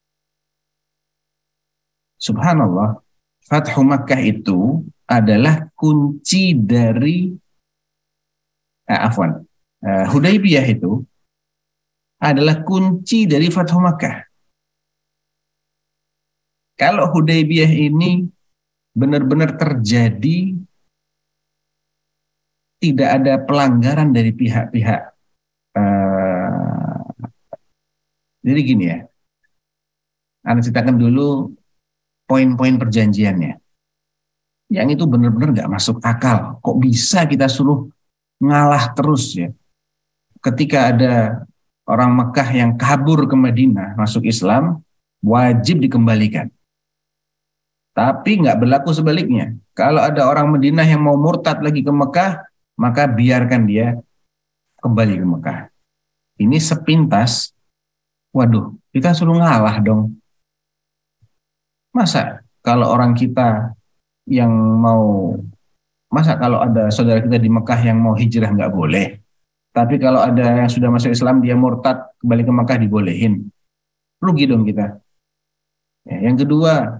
Subhanallah, Fathu Makkah itu adalah kunci dari eh, afwan, uh, Hudaybiyah itu adalah kunci dari Fathu Makkah. Kalau Hudaybiyah ini benar-benar terjadi, tidak ada pelanggaran dari pihak-pihak. Uh, jadi gini ya, Anda ceritakan dulu poin-poin perjanjiannya. Yang itu benar-benar nggak masuk akal. Kok bisa kita suruh ngalah terus ya? Ketika ada orang Mekah yang kabur ke Madinah masuk Islam, wajib dikembalikan. Tapi nggak berlaku sebaliknya. Kalau ada orang Madinah yang mau murtad lagi ke Mekah, maka biarkan dia kembali ke Mekah. Ini sepintas, waduh, kita suruh ngalah dong. Masa kalau orang kita yang mau, masa kalau ada saudara kita di Mekah yang mau hijrah nggak boleh? Tapi kalau ada yang sudah masuk Islam, dia murtad kembali ke Mekah dibolehin. Rugi dong kita. Ya, yang kedua,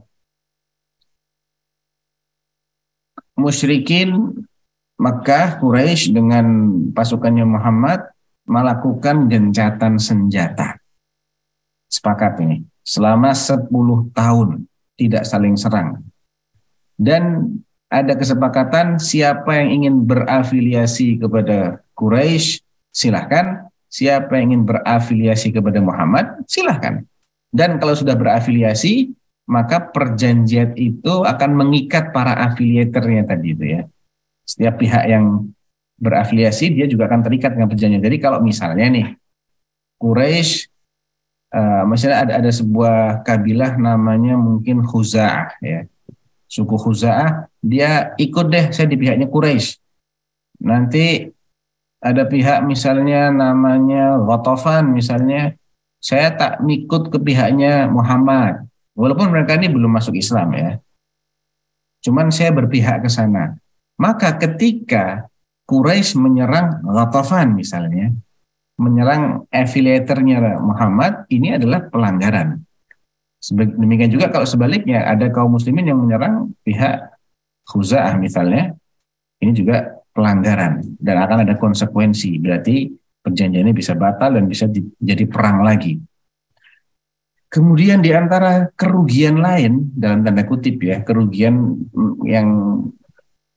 musyrikin Mekah, Quraisy dengan pasukannya Muhammad melakukan gencatan senjata. Sepakat ini. Selama sepuluh tahun tidak saling serang. Dan ada kesepakatan siapa yang ingin berafiliasi kepada Quraisy, silahkan. Siapa yang ingin berafiliasi kepada Muhammad, silahkan. Dan kalau sudah berafiliasi, maka perjanjian itu akan mengikat para afiliatornya tadi itu ya. Setiap pihak yang berafiliasi, dia juga akan terikat dengan perjanjian. Jadi kalau misalnya nih, Quraisy, Uh, misalnya ada ada sebuah kabilah namanya mungkin Khuza'ah ya. Suku Khuza'ah, dia ikut deh saya di pihaknya Quraisy. Nanti ada pihak misalnya namanya Ghatafan misalnya, saya tak ikut ke pihaknya Muhammad. Walaupun mereka ini belum masuk Islam ya. Cuman saya berpihak ke sana. Maka ketika Quraisy menyerang Ghatafan misalnya, menyerang afiliatornya Muhammad, ini adalah pelanggaran. Demikian juga kalau sebaliknya ada kaum muslimin yang menyerang pihak Khuza'ah misalnya, ini juga pelanggaran dan akan ada konsekuensi. Berarti perjanjiannya bisa batal dan bisa jadi perang lagi. Kemudian di antara kerugian lain dalam tanda kutip ya, kerugian yang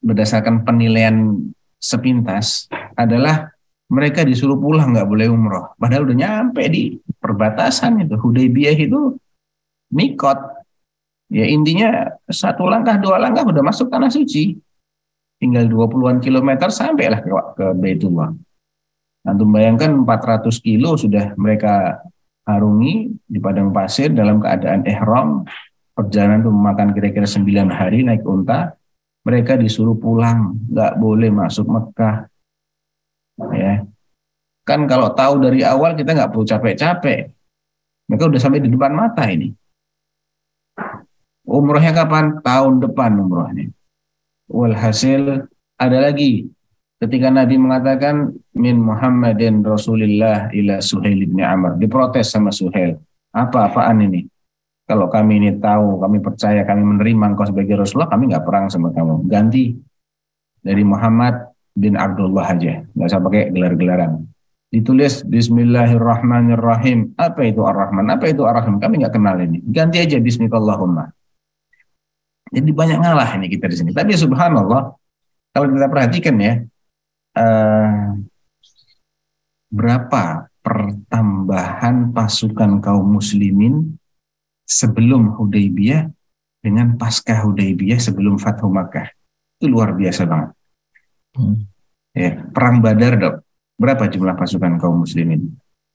berdasarkan penilaian sepintas adalah mereka disuruh pulang, nggak boleh umroh. Padahal udah nyampe di perbatasan itu. Hudaybiyah itu mikot. Ya intinya satu langkah, dua langkah udah masuk tanah suci. Tinggal dua puluhan kilometer sampailah ke, ke Baitullah. Antum bayangkan empat ratus kilo sudah mereka harungi di padang pasir dalam keadaan ihram. Perjalanan itu memakan kira-kira sembilan hari naik unta. Mereka disuruh pulang, nggak boleh masuk Mekah. Ya, kan kalau tahu dari awal kita nggak perlu capek-capek. Mereka udah sampai di depan mata ini. Umrohnya kapan? Tahun depan umrohnya. Walhasil ada lagi ketika Nabi mengatakan min Muhammadin Rasulillah ila Suhail bin Amr, diprotes sama Suhail. Apa-apaan ini? Kalau kami ini tahu, kami percaya, kami menerima engkau sebagai Rasulullah, kami nggak perang sama kamu. Ganti dari Muhammad bin Abdullah aja, nggak usah pakai gelar-gelaran. Ditulis Bismillahirrahmanirrahim. Apa itu Ar-Rahman? Apa itu Ar-Rahim? Kami nggak kenal ini. Ganti aja Bismillahumma. Jadi banyak ngalah ini kita di sini. Tapi subhanallah, kalau kita perhatikan ya, eh, berapa pertambahan pasukan kaum muslimin sebelum Hudaybiyah dengan pasca Hudaybiyah sebelum Fathu Makkah. Itu luar biasa banget. Hmm. Ya, perang Badar dok. Berapa jumlah pasukan kaum muslimin?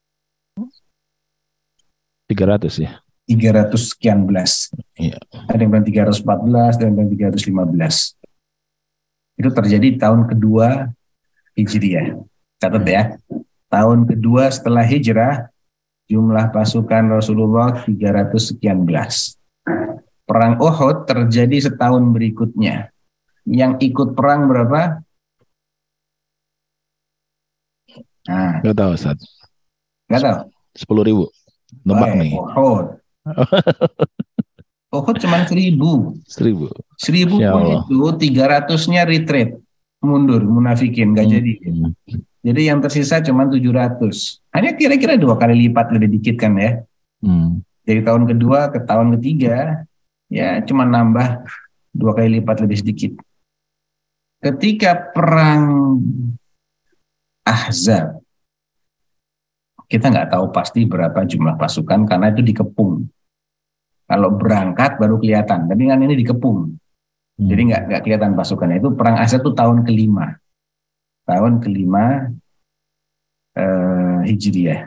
tiga ratus ya. tiga ratus sekian belas. Iya. Ada yang bilang tiga ratus empat belas, ada yang bilang tiga ratus lima belas. Itu terjadi tahun kedua Hijriah. Catat ya. Tahun kedua setelah hijrah, jumlah pasukan Rasulullah tiga ratus sekian belas. Perang Uhud terjadi setahun berikutnya. Yang ikut perang berapa? Nah, Gak tahu Ustaz. Gak tahu. sepuluh ribu. Nebak oh, nih. Uhud. Uhud cuma seribu. Seribu. Seribu pun itu tiga ratusnya retreat. Mundur, munafikin, gak hmm. jadi. Jadi yang tersisa cuma tujuh ratus. Hanya kira-kira dua kali lipat lebih dikit kan ya. Hmm. Dari tahun kedua ke tahun ketiga, ya cuma nambah dua kali lipat lebih sedikit. Ketika perang Ahzab, kita nggak tahu pasti berapa jumlah pasukan karena itu dikepung. Kalau berangkat baru kelihatan, tapi kan ini dikepung. Hmm. Jadi nggak nggak kelihatan pasukannya. Itu perang Ahzab itu tahun kelima. Tahun kelima eh, Hijriah.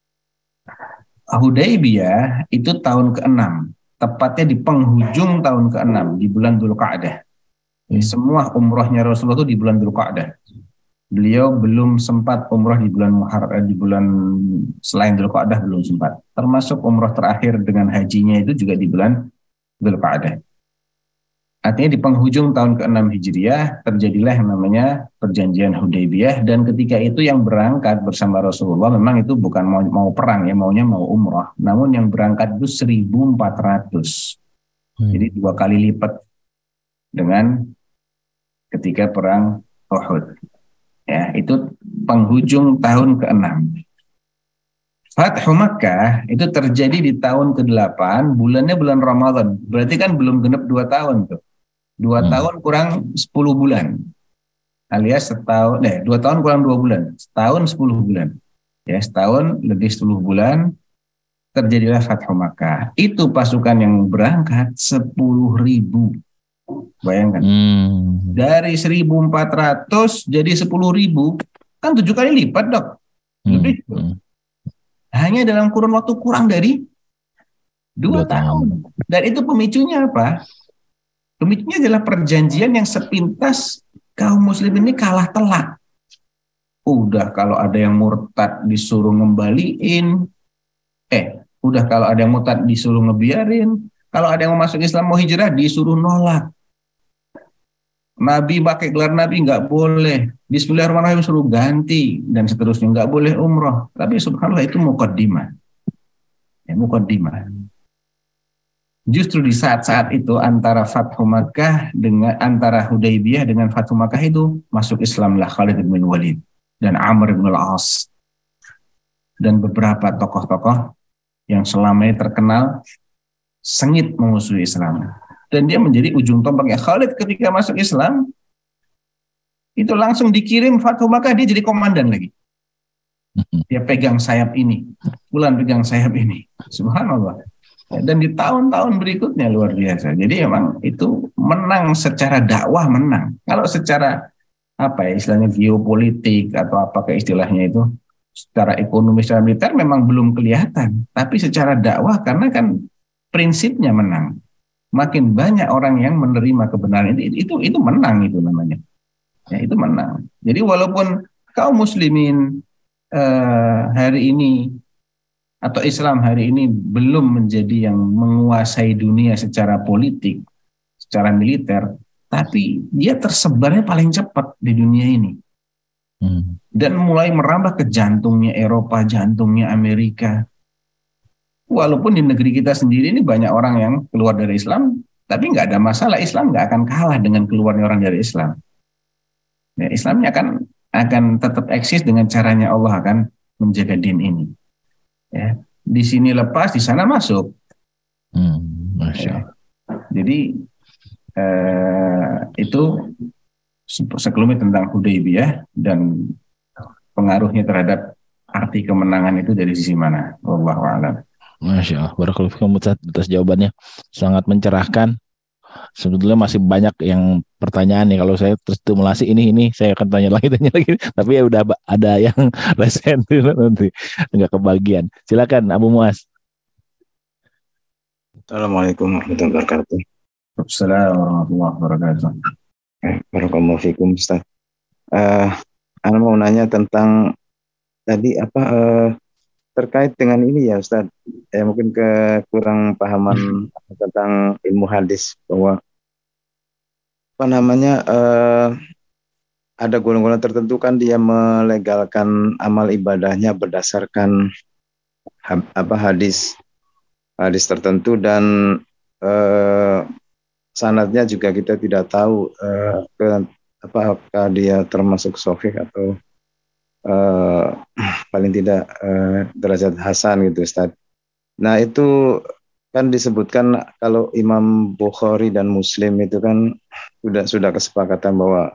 Hudaybiyah itu tahun keenam, tepatnya di penghujung tahun keenam di bulan Dzulqa'dah. Hmm. Semua umrohnya Rasulullah itu di bulan Dzulqa'dah. Beliau belum sempat umroh di bulan Muharram, di bulan selain Dzulqa'dah belum sempat. Termasuk umroh terakhir dengan hajinya itu juga di bulan Dzulqa'dah. Artinya di penghujung tahun keenam Hijriah terjadilah yang namanya perjanjian Hudaybiyah, dan ketika itu yang berangkat bersama Rasulullah memang itu bukan mau, mau perang ya, maunya mau umroh. Namun yang berangkat itu seribu empat ratus. Hmm. Jadi dua kali lipat dengan ketika perang Uhud. Ya, itu penghujung tahun keenam. Fathu Makkah itu terjadi di tahun kedelapan, bulannya bulan Ramadan. Berarti kan belum genep dua tahun tuh. Dua hmm. tahun kurang sepuluh bulan. Alias setahun, eh, dua tahun kurang dua bulan. Setahun sepuluh bulan. Ya, setahun lebih sepuluh bulan terjadilah Fathu Makkah. Itu pasukan yang berangkat sepuluh ribu. Bayangkan. Hmm. Dari seribu empat ratus jadi sepuluh ribu. Kan tujuh kali lipat dok. Lebih. Hmm. Hanya dalam kurun waktu kurang dari dua tahun. Dan itu pemicunya apa? Pemicunya adalah perjanjian yang sepintas kaum muslim ini kalah telak. Udah kalau ada yang murtad disuruh ngembaliin. Eh, udah kalau ada yang murtad disuruh ngebiarin. Kalau ada yang mau masuk Islam mau hijrah disuruh nolak. Nabi pakai gelar Nabi nggak boleh. Bismillahirrahmanirrahim suruh ganti dan seterusnya, nggak boleh umroh. Tapi subhanallah itu muqaddimah. Ya, muqaddimah. Justru di saat-saat itu antara Fathu Makkah dengan antara Hudaybiyah dengan Fathu Makkah itu masuk Islamlah Khalid bin Walid dan Amr bin al-As dan beberapa tokoh-tokoh yang selama ini terkenal sengit memusuhi Islam. Dan dia menjadi ujung tombaknya. Khalid ketika masuk Islam itu langsung dikirim Fathu Makkah, dia jadi komandan lagi. Dia pegang sayap ini, Fulan pegang sayap ini. Subhanallah. Dan di tahun-tahun berikutnya luar biasa. Jadi memang itu menang secara dakwah, menang. Kalau secara apa ya istilahnya geopolitik atau apakah istilahnya itu, secara ekonomi, secara militer memang belum kelihatan. Tapi secara dakwah karena kan prinsipnya menang. Makin banyak orang yang menerima kebenaran itu, itu itu menang itu namanya. Ya, itu menang. Jadi walaupun kaum muslimin eh, hari ini atau Islam hari ini belum menjadi yang menguasai dunia secara politik, secara militer, tapi dia tersebarnya paling cepat di dunia ini. Hmm. Dan mulai merambah ke jantungnya Eropa, jantungnya Amerika. Walaupun di negeri kita sendiri ini banyak orang yang keluar dari Islam, tapi nggak ada masalah, Islam nggak akan kalah dengan keluarnya orang dari Islam. Ya, Islamnya akan akan tetap eksis dengan caranya Allah akan menjaga din ini. Ya, di sini lepas, di sana masuk. Hmm, Masya Allah. Ya, jadi eh, itu sekelumit tentang Hudaybiyah dan pengaruhnya terhadap arti kemenangan itu dari sisi mana? Wallahu a'lam. Masya Allah. Barakallahu fikum atas jawabannya, sangat mencerahkan. Sebetulnya masih banyak yang pertanyaan nih, kalau saya terstimulasi ini ini saya akan tanya lagi tanya lagi, tapi ya udah ada yang resen dulu nanti nggak kebagian. Silakan Abu Muaz. Assalamualaikum warahmatullahi wabarakatuh. Assalamualaikum warahmatullahi wabarakatuh. Eh, Barakallahu fikum Ustaz. Uh, Ana mau nanya tentang tadi apa uh, terkait dengan ini ya Ustaz, ya mungkin kekurang pahaman tentang ilmu hadis, bahwa apa namanya uh, ada golongan tertentu kan dia melegalkan amal ibadahnya berdasarkan ha, apa hadis hadis tertentu, dan uh, sanadnya juga kita tidak tahu uh, ke, apakah dia termasuk sahih atau Uh, paling tidak uh, derajat hasan gitu Ustaz. Nah itu kan disebutkan kalau Imam Bukhari dan Muslim itu kan sudah sudah kesepakatan bahwa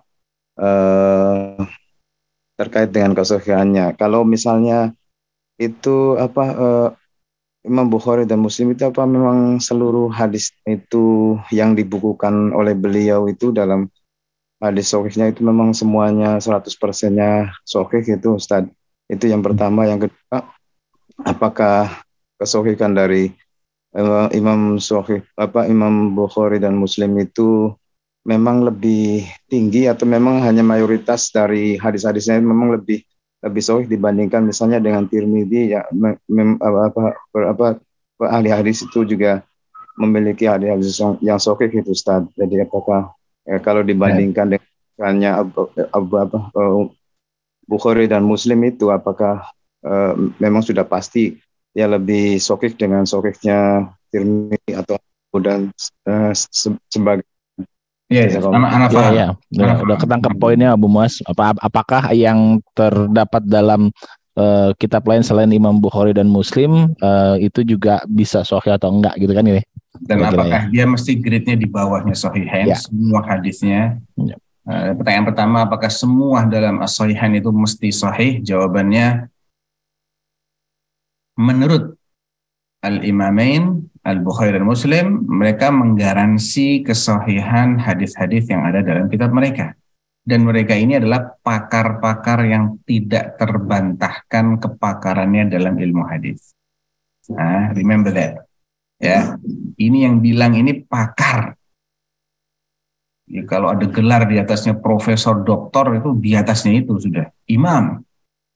uh, terkait dengan kesahihannya. Kalau misalnya itu apa uh, Imam Bukhari dan Muslim itu apa memang seluruh hadis itu yang dibukukan oleh beliau itu dalam hadis sahihnya itu memang semuanya seratus persennya sahih itu Ustaz. Itu yang pertama. Yang kedua, apakah kesahihan dari uh, Imam Sahih apa Imam Bukhari dan Muslim itu memang lebih tinggi atau memang hanya mayoritas dari hadis-hadisnya memang lebih lebih sahih dibandingkan misalnya dengan Tirmidzi ya mem, mem, apa, apa, apa, apa ahli hadis itu juga memiliki hadis yang, yang sahih itu Ustaz. Jadi apakah ya, kalau dibandingkan ya. Dengannya Abu, Abu apa uh, Bukhari dan Muslim itu apakah uh, memang sudah pasti ya lebih sahih dengan sahihnya Tirmidzi atau dan uh, se- sebagai Iya, ya, anak-anak ya, ya. Udah, udah ketangkep poinnya Abu Muaz. Apa apakah yang terdapat dalam uh, kitab lain selain Imam Bukhari dan Muslim uh, itu juga bisa sahih atau enggak gitu kan ini? Dan kira-kira apakah ya. Dia mesti grade-nya di bawahnya sahihain ya. Semua hadisnya? Ya. Uh, pertanyaan pertama, apakah semua dalam as-sahihain itu mesti sahih? Jawabannya, menurut Al-Imamain, Al-Bukhari dan Muslim, mereka menggaransi kesahihan hadis-hadis yang ada dalam kitab mereka. Dan mereka ini adalah pakar-pakar yang tidak terbantahkan kepakarannya dalam ilmu hadis. Nah, remember that. Ya, ini yang bilang ini pakar. Ya, kalau ada gelar di atasnya profesor, doktor, itu di atasnya itu sudah imam.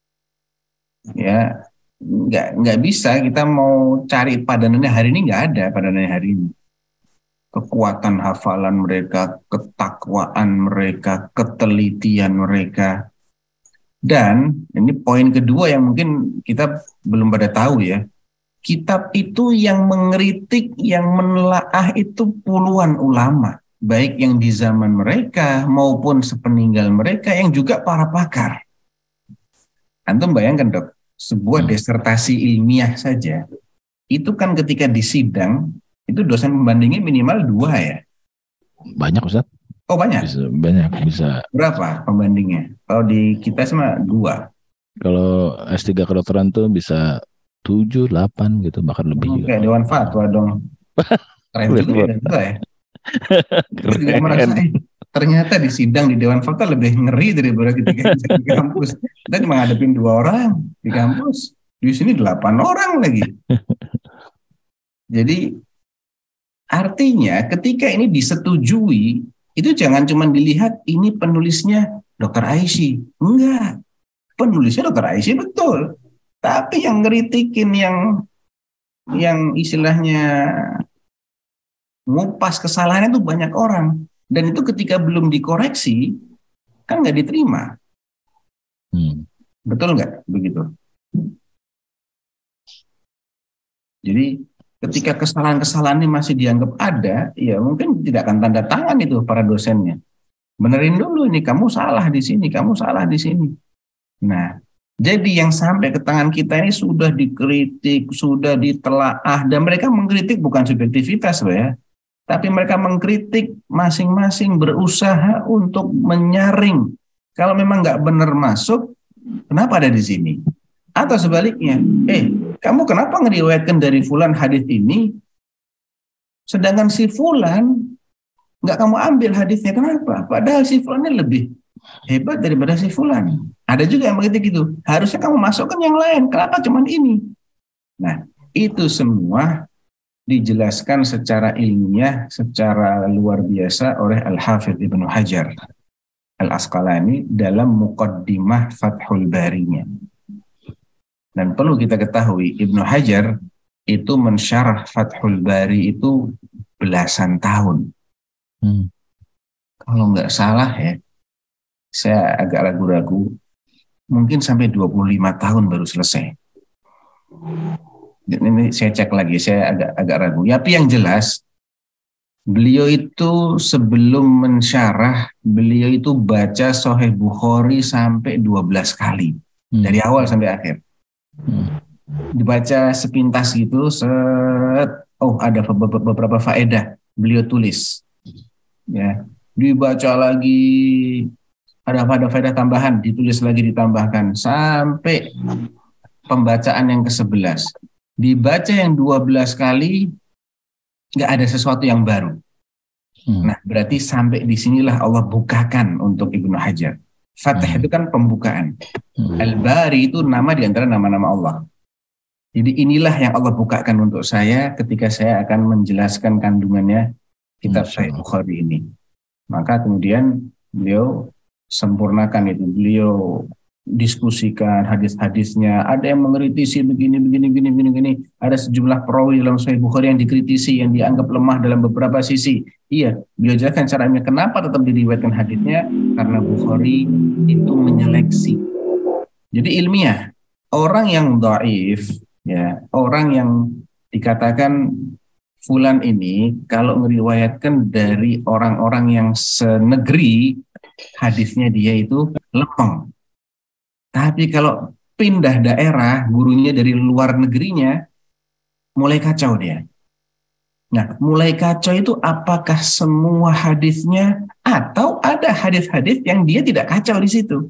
Ya, nggak nggak bisa kita mau cari padanannya hari ini, nggak ada padanannya hari ini. Kekuatan hafalan mereka, ketakwaan mereka, ketelitian mereka. Dan ini poin kedua yang mungkin kita belum pada tahu ya. Kitab itu yang mengkritik, yang menelaah itu puluhan ulama. Baik yang di zaman mereka maupun sepeninggal mereka, yang juga para pakar. Antum bayangkan dok, sebuah disertasi ilmiah saja, itu kan ketika disidang, itu dosen pembandingnya minimal dua ya. Banyak Ustaz. Oh banyak. Bisa banyak, bisa. Berapa pembandingnya? Kalau di kita sama dua. Kalau S tiga kedokteran tuh bisa tujuh, delapan gitu, bahkan lebih Oh, juga. kayak Dewan Fatwa dong. Keren juga ya, juga ya. Gue juga merasa, eh, ternyata di sidang di Dewan Fatwa lebih ngeri daripada ketika di kampus. Kita cuma ngadepin dua orang di kampus. Di sini delapan orang lagi. Jadi artinya ketika ini disetujui, itu jangan cuma dilihat ini penulisnya dokter Aisyah. Enggak. Penulisnya dokter Aisyah betul. Tapi yang ngeritikin, yang yang istilahnya ngupas kesalahannya itu banyak orang. Dan itu ketika belum dikoreksi, kan nggak diterima. Hmm. Betul nggak begitu? Jadi ketika kesalahan-kesalahan ini masih dianggap ada, ya mungkin tidak akan tanda tangan itu para dosennya. Benerin dulu ini, kamu salah di sini, kamu salah di sini. Nah, jadi yang sampai ke tangan kita ini sudah dikritik, sudah ditelaah, dan mereka mengkritik bukan subjektivitas, ya, tapi mereka mengkritik masing-masing berusaha untuk menyaring. Kalau memang nggak benar masuk, kenapa ada di sini? Atau sebaliknya, eh, kamu kenapa ngeriwayatkan dari Fulan hadis ini, sedangkan si Fulan nggak kamu ambil hadisnya, kenapa? Padahal si Fulan ini lebih hebat daripada si Fulan. Ada juga yang begitu gitu. Harusnya kamu masukkan yang lain. Kenapa cuma ini? Nah, itu semua dijelaskan secara ilmiah, secara luar biasa oleh Al-Hafidh Ibnu Hajar Al-Asqalani dalam Muqaddimah Fathul Barinya. Dan perlu kita ketahui, Ibnu Hajar itu mensyarah Fathul Bari itu belasan tahun. Hmm. Kalau nggak salah ya, saya agak ragu-ragu, mungkin sampai dua puluh lima tahun baru selesai. Ini saya cek lagi, saya agak agak ragu. Ya, tapi yang jelas, beliau itu sebelum mensyarah, beliau itu baca Sahih Bukhari sampai dua belas kali. Hmm. Dari awal sampai akhir. Hmm. Dibaca sepintas gitu, set, oh ada beberapa faedah, beliau tulis. Ya, dibaca lagi, ada ada faedah tambahan, ditulis lagi, ditambahkan sampai pembacaan yang kesebelas. Dibaca yang dua belas kali, nggak ada sesuatu yang baru. Hmm. Nah, berarti sampai disinilah Allah bukakan untuk Ibnu Hajar. Fatih hmm. itu kan pembukaan. Hmm. Al-Bari itu nama di antara nama-nama Allah. Jadi inilah yang Allah bukakan untuk saya ketika saya akan menjelaskan kandungannya kitab Sahih Bukhari ini. Maka kemudian beliau sempurnakan itu, beliau diskusikan hadis-hadisnya. Ada yang mengkritisi begini, begini, begini, begini, begini. Ada sejumlah perawi dalam Sahih Bukhari yang dikritisi, yang dianggap lemah dalam beberapa sisi. Iya, beliau jelaskan caranya kenapa tetap diriwayatkan hadisnya, karena Bukhari itu menyeleksi. Jadi ilmiah, orang yang dhaif, ya, orang yang dikatakan fulan ini kalau ngeriwayatkan dari orang-orang yang senegeri, hadisnya dia itu lempeng. Tapi kalau pindah daerah, gurunya dari luar negerinya, mulai kacau dia. Nah, mulai kacau itu apakah semua hadisnya atau ada hadis-hadis yang dia tidak kacau di situ?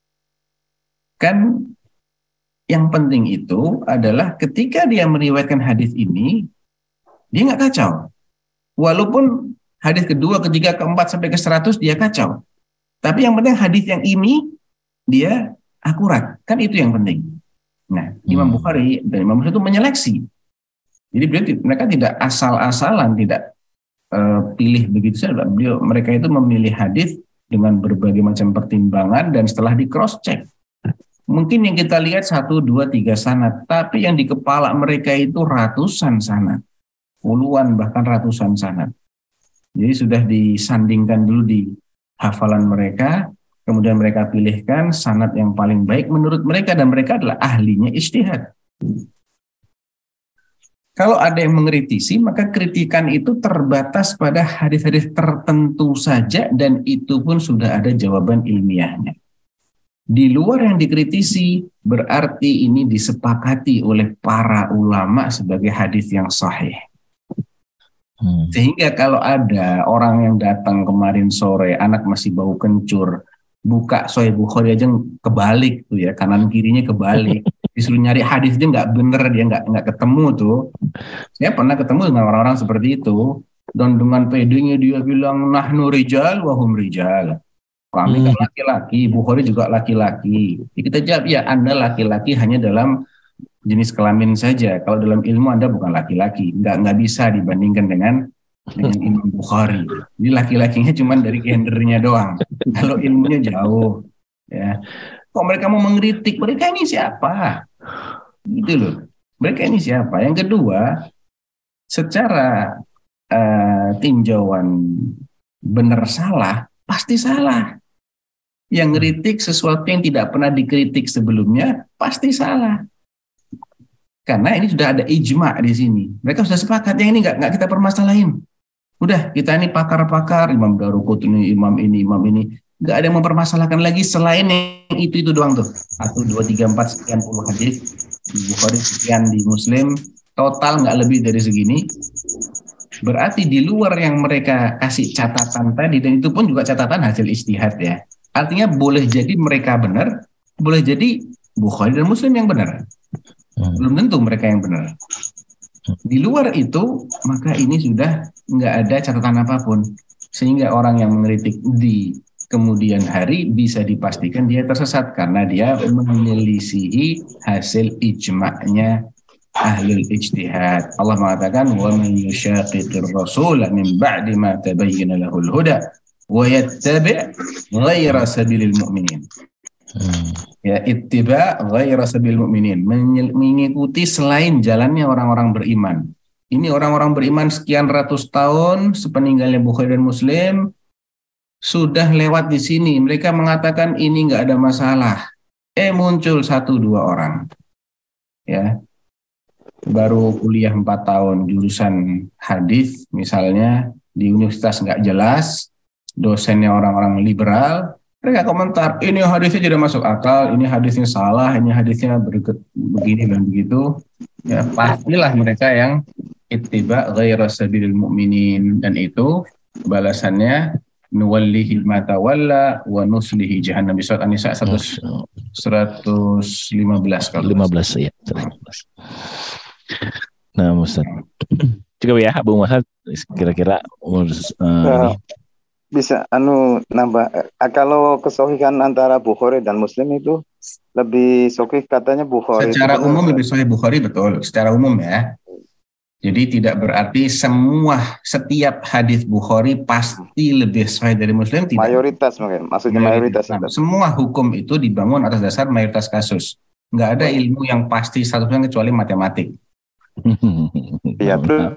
Kan yang penting itu adalah ketika dia meriwayatkan hadis ini, dia nggak kacau. Walaupun hadis kedua, ketiga, keempat, sampai ke seratus dia kacau. Tapi yang penting hadis yang ini dia akurat. Kan itu yang penting. Nah, Imam hmm. Bukhari dan Imam Muslim itu menyeleksi. Jadi mereka tidak asal-asalan, tidak uh, pilih begitu saja. Beliau, mereka itu memilih hadis dengan berbagai macam pertimbangan dan setelah di cross check. Mungkin yang kita lihat satu, dua, tiga sanad, tapi yang di kepala mereka itu ratusan sanad, puluhan bahkan ratusan sanad. Jadi sudah disandingkan dulu di hafalan mereka, kemudian mereka pilihkan sanad yang paling baik menurut mereka, dan mereka adalah ahlinya ijtihad. Kalau ada yang mengkritisi, maka kritikan itu terbatas pada hadis-hadis tertentu saja, dan itu pun sudah ada jawaban ilmiahnya. Di luar yang dikritisi, berarti ini disepakati oleh para ulama sebagai hadis yang sahih. Hmm. Sehingga kalau ada orang yang datang kemarin sore, anak masih bau kencur, buka Sahih Bukhari aja kebalik tuh ya, kanan kirinya kebalik. Disuruh nyari hadis dia nggak bener, dia nggak nggak ketemu tuh. Saya pernah ketemu dengan orang-orang seperti itu, dan dengan pedenya dia bilang nahnu rijal wahum rijal. Kami kan Hmm. laki-laki, Bukhari juga laki-laki. Jadi kita jawab ya, Anda laki-laki hanya dalam jenis kelamin saja. Kalau dalam ilmu Anda bukan laki-laki, nggak nggak bisa dibandingkan dengan dengan Imam Bukhari. Jadi laki-lakinya cuma dari gendernya doang. Kalau ilmunya jauh, ya. Kok mereka mau mengkritik? Mereka ini siapa? Gitu loh. Mereka ini siapa? Yang kedua, secara uh, tinjauan benar salah, pasti salah. Yang ngeritik sesuatu yang tidak pernah dikritik sebelumnya, pasti salah. Karena ini sudah ada ijma di sini. Mereka sudah sepakat, yang ini nggak nggak kita permasalahin. Udah, kita ini pakar-pakar, Imam Daruqutni, Imam ini, Imam ini. Nggak ada yang mempermasalahkan lagi selain yang itu-itu doang tuh. Satu, dua, tiga, empat, sekian puluh hadis. Di Bukhari, sekian di Muslim. Total nggak lebih dari segini. Berarti di luar yang mereka kasih catatan tadi, dan itu pun juga catatan hasil ijtihad ya. Artinya boleh jadi mereka benar, boleh jadi Bukhari dan Muslim yang benar. Belum tentu mereka yang benar. Di luar itu, maka ini sudah nggak ada catatan apapun. Sehingga orang yang mengkritik di kemudian hari bisa dipastikan dia tersesat karena dia menyelisihi hasil ijma'nya ahlul ijtihad. Allah mengatakan, wa man yushaqiqir rasula min ba'di ma tabayyana lahul huda wa yattabi' ghayra sabilil mu'minin. Hmm. Ya, ittiba ghaira sabil mu'minin, mengikuti selain jalannya orang-orang beriman. Ini orang-orang beriman sekian ratus tahun sepeninggalnya Bukhari dan Muslim sudah lewat di sini. Mereka mengatakan ini nggak ada masalah. Eh muncul satu dua orang, ya, baru kuliah empat tahun jurusan hadis misalnya di universitas nggak jelas, dosennya orang-orang liberal. Mereka komentar, ini hadisnya tidak masuk akal, ini hadisnya salah, ini hadisnya begini dan begitu. Ya, pastilah mereka yang ittiba ghaira sabilil mu'minin, dan itu balasannya nuwallihi ma tawalla wa nuslihi jahannam. Di surat An-Nisa seratus lima belas kalau lima belas ya. Nah, Ustaz. Cukup ya, Abu Muhammad, kira-kira uh, nah. Bisa anu nambah, kalau kesohihan antara Bukhari dan Muslim itu lebih sahih katanya Bukhari. Secara umum lebih sahih Bukhari, betul. Secara umum ya. Jadi tidak berarti semua setiap hadis Bukhari pasti lebih sahih dari Muslim. Tidak. Mayoritas mungkin, maksudnya mayoritas. mayoritas. Semua hukum itu dibangun atas dasar mayoritas kasus. Nggak ada ilmu yang pasti satu persen kecuali matematik. Iya betul.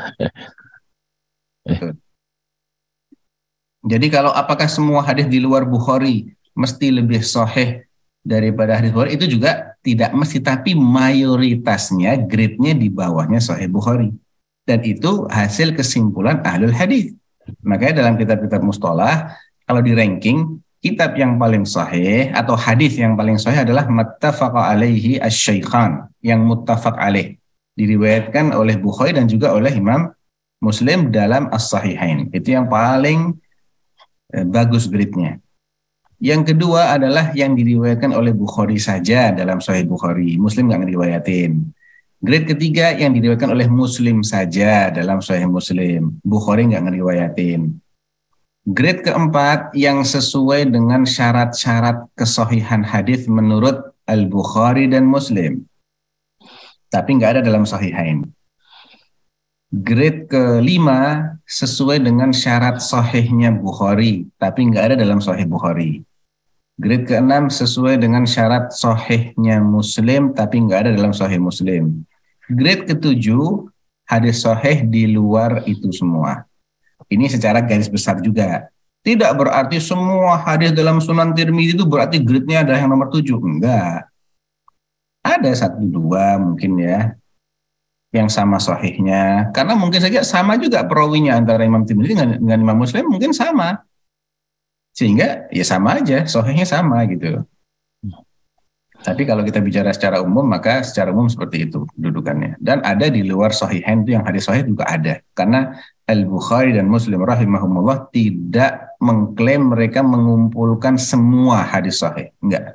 Jadi kalau apakah semua hadis di luar Bukhari mesti lebih sahih daripada hadis Bukhari, itu juga tidak mesti, tapi mayoritasnya grade-nya di bawahnya sahih Bukhari. Dan itu hasil kesimpulan ahlul hadis. Makanya dalam kitab-kitab mustalah, kalau di ranking, kitab yang paling sahih atau hadis yang paling sahih adalah muttafaqa alaihi asy-syaikhan, yang muttafaq alaih, diriwayatkan oleh Bukhari dan juga oleh Imam Muslim dalam as-sahihain. Itu yang paling bagus grade-nya. Yang kedua adalah yang diriwayatkan oleh Bukhari saja dalam Sahih Bukhari. Muslim nggak ngeriwayatin. Grade ketiga yang diriwayatkan oleh Muslim saja dalam Sahih Muslim. Bukhari nggak ngeriwayatin. Grade keempat yang sesuai dengan syarat-syarat kesahihan hadis menurut Al-Bukhari dan Muslim, tapi nggak ada dalam Sahihain. Grade kelima sesuai dengan syarat sahihnya Bukhari, tapi nggak ada dalam Sahih Bukhari. Grade keenam sesuai dengan syarat sahihnya Muslim, tapi nggak ada dalam Sahih Muslim. Grade ketujuh hadis sahih di luar itu semua. Ini secara garis besar juga. Tidak berarti semua hadis dalam Sunan Tirmidzi itu berarti grade-nya adalah yang nomor tujuh. Enggak. Ada satu dua mungkin ya yang sama sahihnya, karena mungkin saja sama juga perawinya antara Imam Tirmidzi dengan, dengan Imam Muslim, mungkin sama, sehingga ya sama aja, sahihnya sama gitu. Tapi kalau kita bicara secara umum, maka secara umum seperti itu kedudukannya. Dan ada di luar Sahihain itu yang hadis sahih juga ada. Karena Al-Bukhari dan Muslim rahimahumullah tidak mengklaim mereka mengumpulkan semua hadis sahih. Enggak.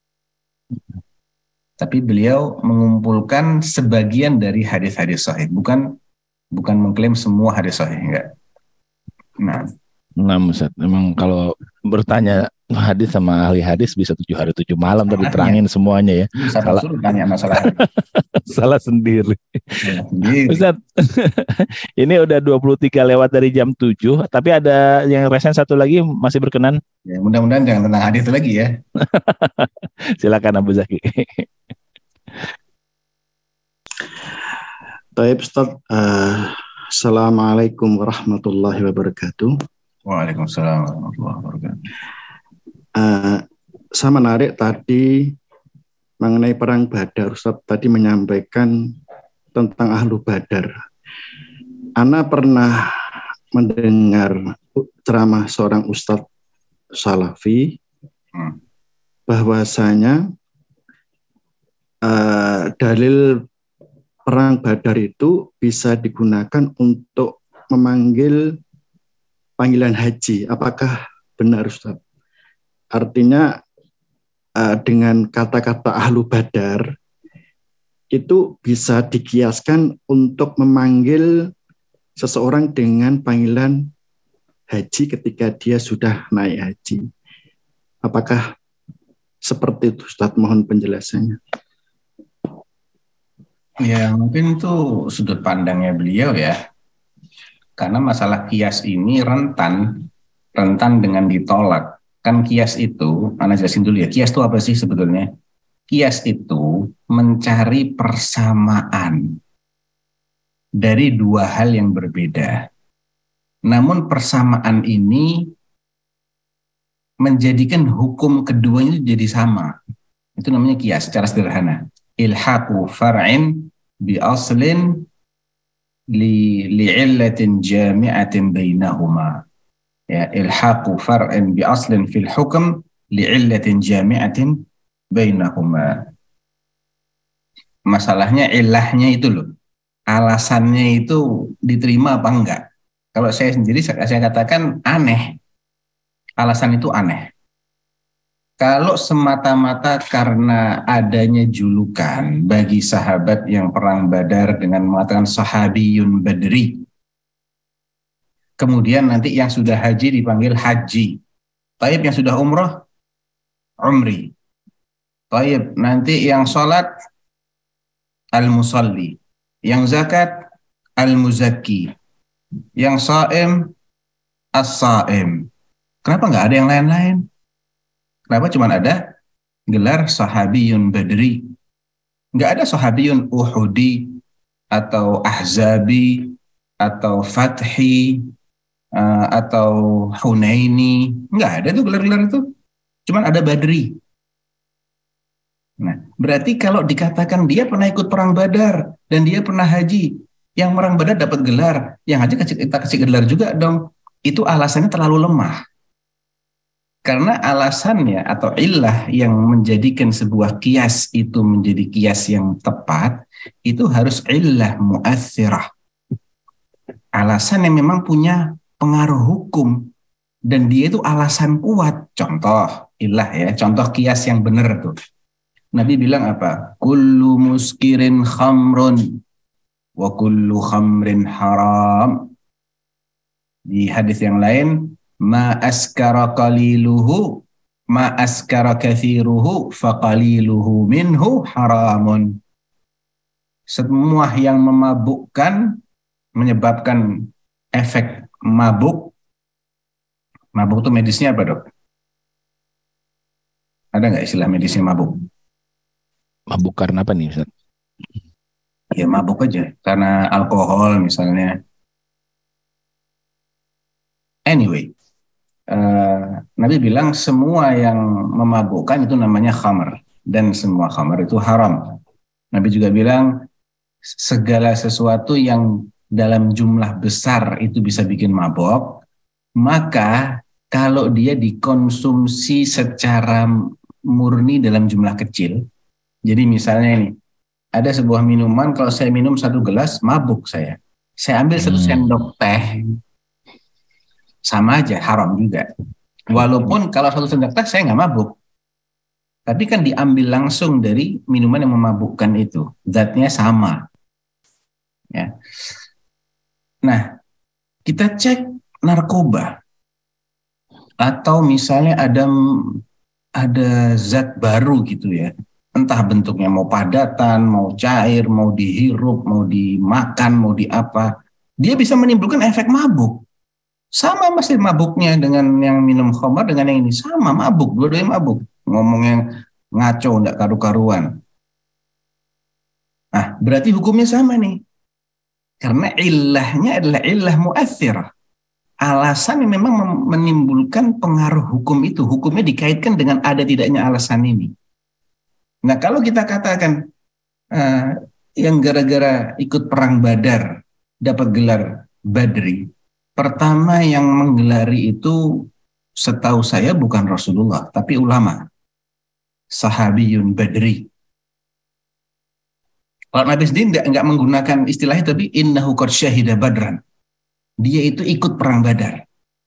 Tapi beliau mengumpulkan sebagian dari hadis-hadis sahih. Bukan bukan mengklaim semua hadis sahih. Enggak. Nah. Nah, Ustaz, memang kalau bertanya hadis sama ahli hadis bisa tujuh hari tujuh malam tadi terangin semuanya ya. Bisa salah suruh tanya masalah. salah sendiri. Ya, sendiri. Ustaz, ini udah dua puluh tiga lewat dari jam tujuh, tapi ada yang resen satu lagi masih berkenan? Ya, mudah-mudahan jangan tentang hadis lagi ya. Silakan Abu Zaki. Baik, Ustaz. Uh, Assalamualaikum warahmatullahi wabarakatuh. Waalaikumsalam warahmatullahi wabarakatuh. Uh, saya menarik tadi mengenai perang Badar. Ustaz tadi menyampaikan tentang Ahlu Badar. Ana pernah mendengar ceramah seorang Ustadz Salafi hmm. bahwasanya uh, dalil perang Badar itu bisa digunakan untuk memanggil panggilan haji. Apakah benar, Ustaz? Artinya uh, dengan kata-kata Ahlu Badar itu bisa dikiaskan untuk memanggil seseorang dengan panggilan haji ketika dia sudah naik haji. Apakah seperti itu, Ustaz? Mohon penjelasannya. Ya, mungkin itu sudut pandangnya beliau ya. Karena masalah kias ini rentan, rentan dengan ditolak. Kan kias itu, Ana jelasin dulu ya, kias itu apa sih sebetulnya? Kias itu mencari persamaan dari dua hal yang berbeda. Namun persamaan ini menjadikan hukum keduanya jadi sama. Itu namanya kias secara sederhana. Ilhaqu far'in bi aslin li li'illatin jami'atin bainahuma. Ya, ilhaqu far'in bi aslin fil hukm li'illatin jami'atin bainahuma. Masalahnya ilahnya itu loh. Alasannya itu diterima apa enggak? Kalau saya sendiri saya katakan aneh. Alasan itu aneh. Kalau semata-mata karena adanya julukan bagi sahabat yang perang Badar dengan mengatakan sahabiyun badri. Kemudian nanti yang sudah haji dipanggil haji. Taib yang sudah umroh, umri. Taib nanti yang sholat, al-musalli. Yang zakat, al-muzakki. Yang saim, as-saim. Kenapa nggak ada yang lain-lain? Kenapa cuma ada gelar sahabiyun badri? Nggak ada sahabiyun uhudi atau ahzabi atau fathi uh, atau hunaini. Nggak ada tuh gelar-gelar itu. Cuma ada badri. Nah, berarti kalau dikatakan dia pernah ikut perang Badar dan dia pernah haji, yang perang Badar dapat gelar, yang haji kita kasih gelar juga dong. Itu alasannya terlalu lemah. Karena alasannya atau illah yang menjadikan sebuah kias itu menjadi kias yang tepat, itu harus illah mu'athirah. Alasan yang memang punya pengaruh hukum. Dan dia itu alasan kuat. Contoh, illah ya, contoh kias yang benar tuh. Nabi bilang apa? Kullu muskirin khamrun wa kullu khamrin haram. Di hadis yang lain, ma askara qaliluhu ma askara kathiruhu faqaliluhu minhu haramun. Semua yang memabukkan menyebabkan efek mabuk. Mabuk itu medisnya apa, Dok? Ada nggak istilah medisnya mabuk? Mabuk karena apa nih, Ustaz? Ya mabuk aja karena alkohol misalnya. Anyway, Uh, Nabi bilang semua yang memabukkan itu namanya khamr dan semua khamr itu haram. Nabi juga bilang segala sesuatu yang dalam jumlah besar itu bisa bikin mabok, maka kalau dia dikonsumsi secara murni dalam jumlah kecil, Jadi misalnya ini, ada sebuah minuman, kalau saya minum satu gelas, mabuk saya. Saya ambil satu Hmm. sendok teh, sama aja, haram juga. Walaupun kalau satu sendok teh saya nggak mabuk. Tapi kan diambil langsung dari minuman yang memabukkan itu. Zatnya sama. Ya. Nah, kita cek narkoba. Atau misalnya ada ada zat baru gitu ya. Entah bentuknya mau padatan, mau cair, mau dihirup, mau dimakan, mau di apa. Dia bisa menimbulkan efek mabuk. Sama masih mabuknya dengan yang minum khamar dengan yang ini. Sama mabuk, dua-duanya mabuk. Ngomong yang ngaco, enggak karu-karuan. Nah, berarti hukumnya sama nih. Karena illahnya adalah illah mu'athirah. Alasan yang memang menimbulkan pengaruh hukum itu. Hukumnya dikaitkan dengan ada tidaknya alasan ini. Nah, kalau kita katakan uh, yang gara-gara ikut perang Badar dapat gelar Badri, pertama yang menggelari itu setahu saya bukan Rasulullah, tapi ulama. Sahabiyun Badri. Kalau Nabi sendiri enggak, enggak menggunakan istilahnya, tapi innahu qad syahida badran. Dia itu ikut perang Badar.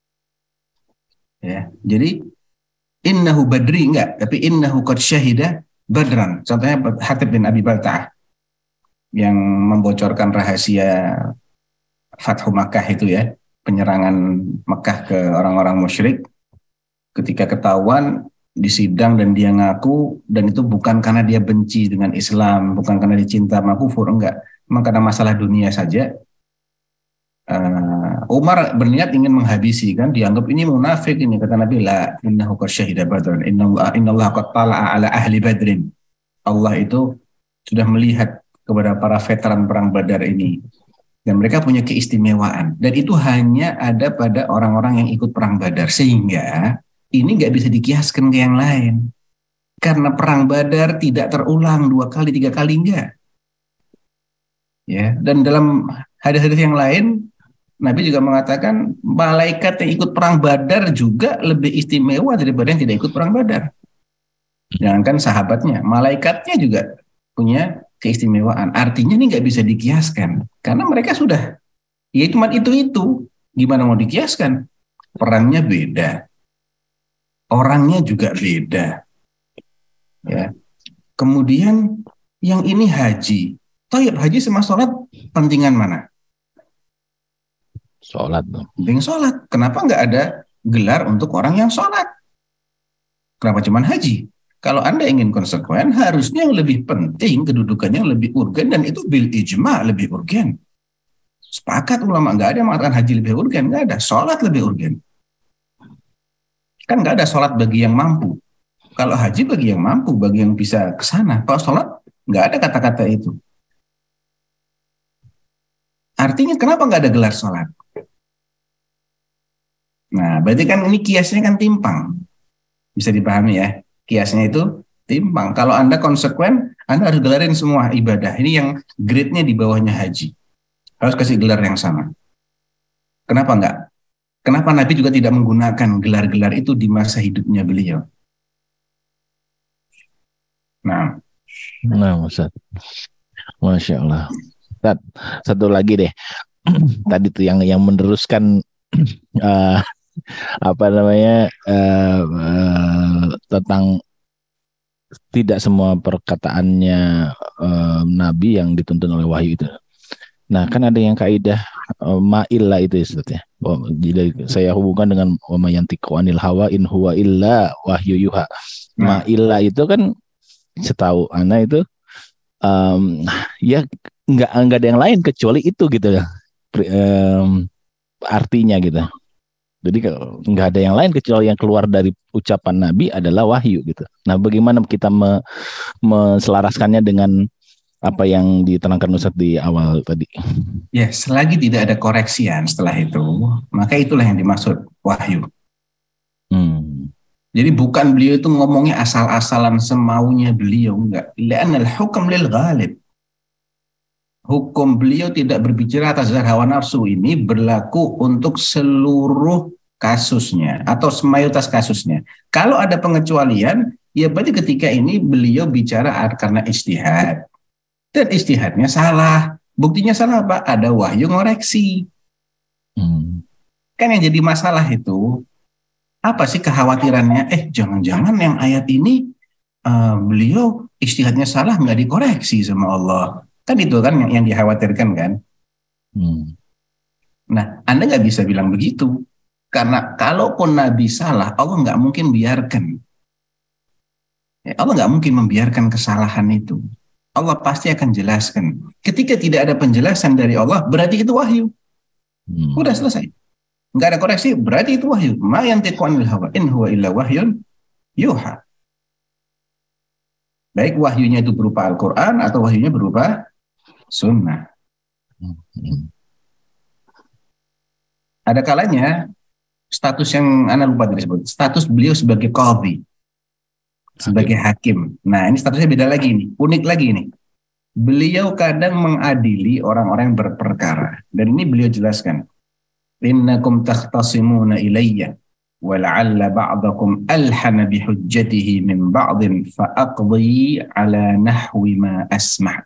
Ya, jadi innahu badri enggak, tapi innahu qad syahida badran. Contohnya Hatib bin Abi Balta'ah yang membocorkan rahasia Fathu Makkah itu ya, penyerangan Mekah ke orang-orang musyrik. Ketika ketahuan disidang dan dia ngaku, dan itu bukan karena dia benci dengan Islam, bukan karena dia cinta sama kufur, enggak. Memang karena masalah dunia saja. Uh, Umar berniat ingin menghabisi, kan dianggap ini munafik ini, kata Nabi, la innahu qad syahida badran, innallaha qad tala'a ala ahli badrin. Allah itu sudah melihat kepada para veteran perang Badar ini, dan mereka punya keistimewaan, dan itu hanya ada pada orang-orang yang ikut perang Badar, sehingga ini nggak bisa dikiaskan ke yang lain. Karena perang Badar tidak terulang dua kali, tiga kali, enggak. Ya, dan dalam hadis-hadis yang lain, Nabi juga mengatakan malaikat yang ikut perang Badar juga lebih istimewa daripada yang tidak ikut perang Badar. Jangankan sahabatnya, malaikatnya juga punya keistimewaan. Artinya ini nggak bisa dikiaskan. Karena mereka sudah, ya cuma itu-itu. Gimana mau dikiaskan? Perangnya beda. Orangnya juga beda. Ya. Kemudian yang ini haji. Thayyib, haji sama sholat pentingan mana? Sholat. Penting sholat. Kenapa nggak ada gelar untuk orang yang sholat? Kenapa cuma haji? Kalau Anda ingin konsekuen, harusnya yang lebih penting, kedudukannya yang lebih urgen, dan itu bil ijma lebih urgen. Sepakat ulama, nggak ada yang mengatakan haji lebih urgen, nggak ada. Sholat lebih urgen. Kan nggak ada sholat bagi yang mampu. Kalau haji bagi yang mampu, bagi yang bisa ke sana. Kalau sholat, nggak ada kata-kata itu. Artinya kenapa nggak ada gelar sholat? Nah, berarti kan ini kiasnya kan timpang. Bisa dipahami ya, kiasnya itu timpang. Kalau Anda konsekuen, Anda harus gelarin semua ibadah. Ini yang grade-nya di bawahnya haji. Harus kasih gelar yang sama. Kenapa enggak? Kenapa Nabi juga tidak menggunakan gelar-gelar itu di masa hidupnya beliau? Nah, nah Ustaz. Masya Allah. Ustaz, satu lagi deh. Tadi tuh yang yang meneruskan uh, apa namanya uh, uh, tentang tidak semua perkataannya uh, Nabi yang dituntun oleh wahyu itu. Nah, kan ada yang kaidah uh, ma'illah itu Ustaz ya. Jadi saya hubungkan dengan wa mayantiqu anil hawa in huwa illa wahyu yuha. Ma'illah itu kan setahu ana itu um, ya nggak nggak ada yang lain kecuali itu gitu ya. Um, artinya gitu. Jadi nggak ada yang lain kecuali yang keluar dari ucapan Nabi adalah wahyu gitu. Nah, bagaimana kita me, menselaraskannya dengan apa yang diterangkan Ustaz di awal tadi? Ya, selagi tidak ada koreksian setelah itu, maka itulah yang dimaksud wahyu. Hmm. Jadi bukan beliau itu ngomongnya asal-asalan semaunya beliau, enggak. Li'anal hukm lil ghalib. Hukum beliau tidak berbicara atas dasar hawa nafsu, ini berlaku untuk seluruh kasusnya atau mayoritas kasusnya. Kalau ada pengecualian, Ya berarti ketika ini beliau bicara karena ijtihad. Dan ijtihadnya salah. Buktinya salah apa? Ada wahyu ngoreksi. Hmm. Kan yang jadi masalah itu, apa sih kekhawatirannya? Eh jangan-jangan yang ayat ini uh, beliau ijtihadnya salah nggak dikoreksi sama Allah. Kan itu kan yang, yang dikhawatirkan kan. Hmm. Nah, Anda nggak bisa bilang begitu. Karena kalaupun Nabi salah, Allah nggak mungkin biarkan. Ya, Allah nggak mungkin membiarkan kesalahan itu. Allah pasti akan jelaskan. Ketika tidak ada penjelasan dari Allah, berarti itu wahyu. Hmm. Udah selesai. Nggak ada koreksi, berarti itu wahyu. Ma yantiqu anil hawa in huwa illa wahyun yuha. Baik wahyunya itu berupa Al-Quran atau wahyunya berupa sunnah. Hmm. Ada kalanya status yang Anda lupa tadi sebut, status beliau sebagai qadhi, sebagai hakim. Nah ini statusnya beda lagi nih, unik lagi nih. Beliau kadang mengadili orang-orang yang berperkara. Dan ini beliau jelaskan. Innakum takhtasimuna ilayya wa la'alla ba'dakum alhana bihujjatihi min ba'din fa'aqdi ala nahwi ma asma'.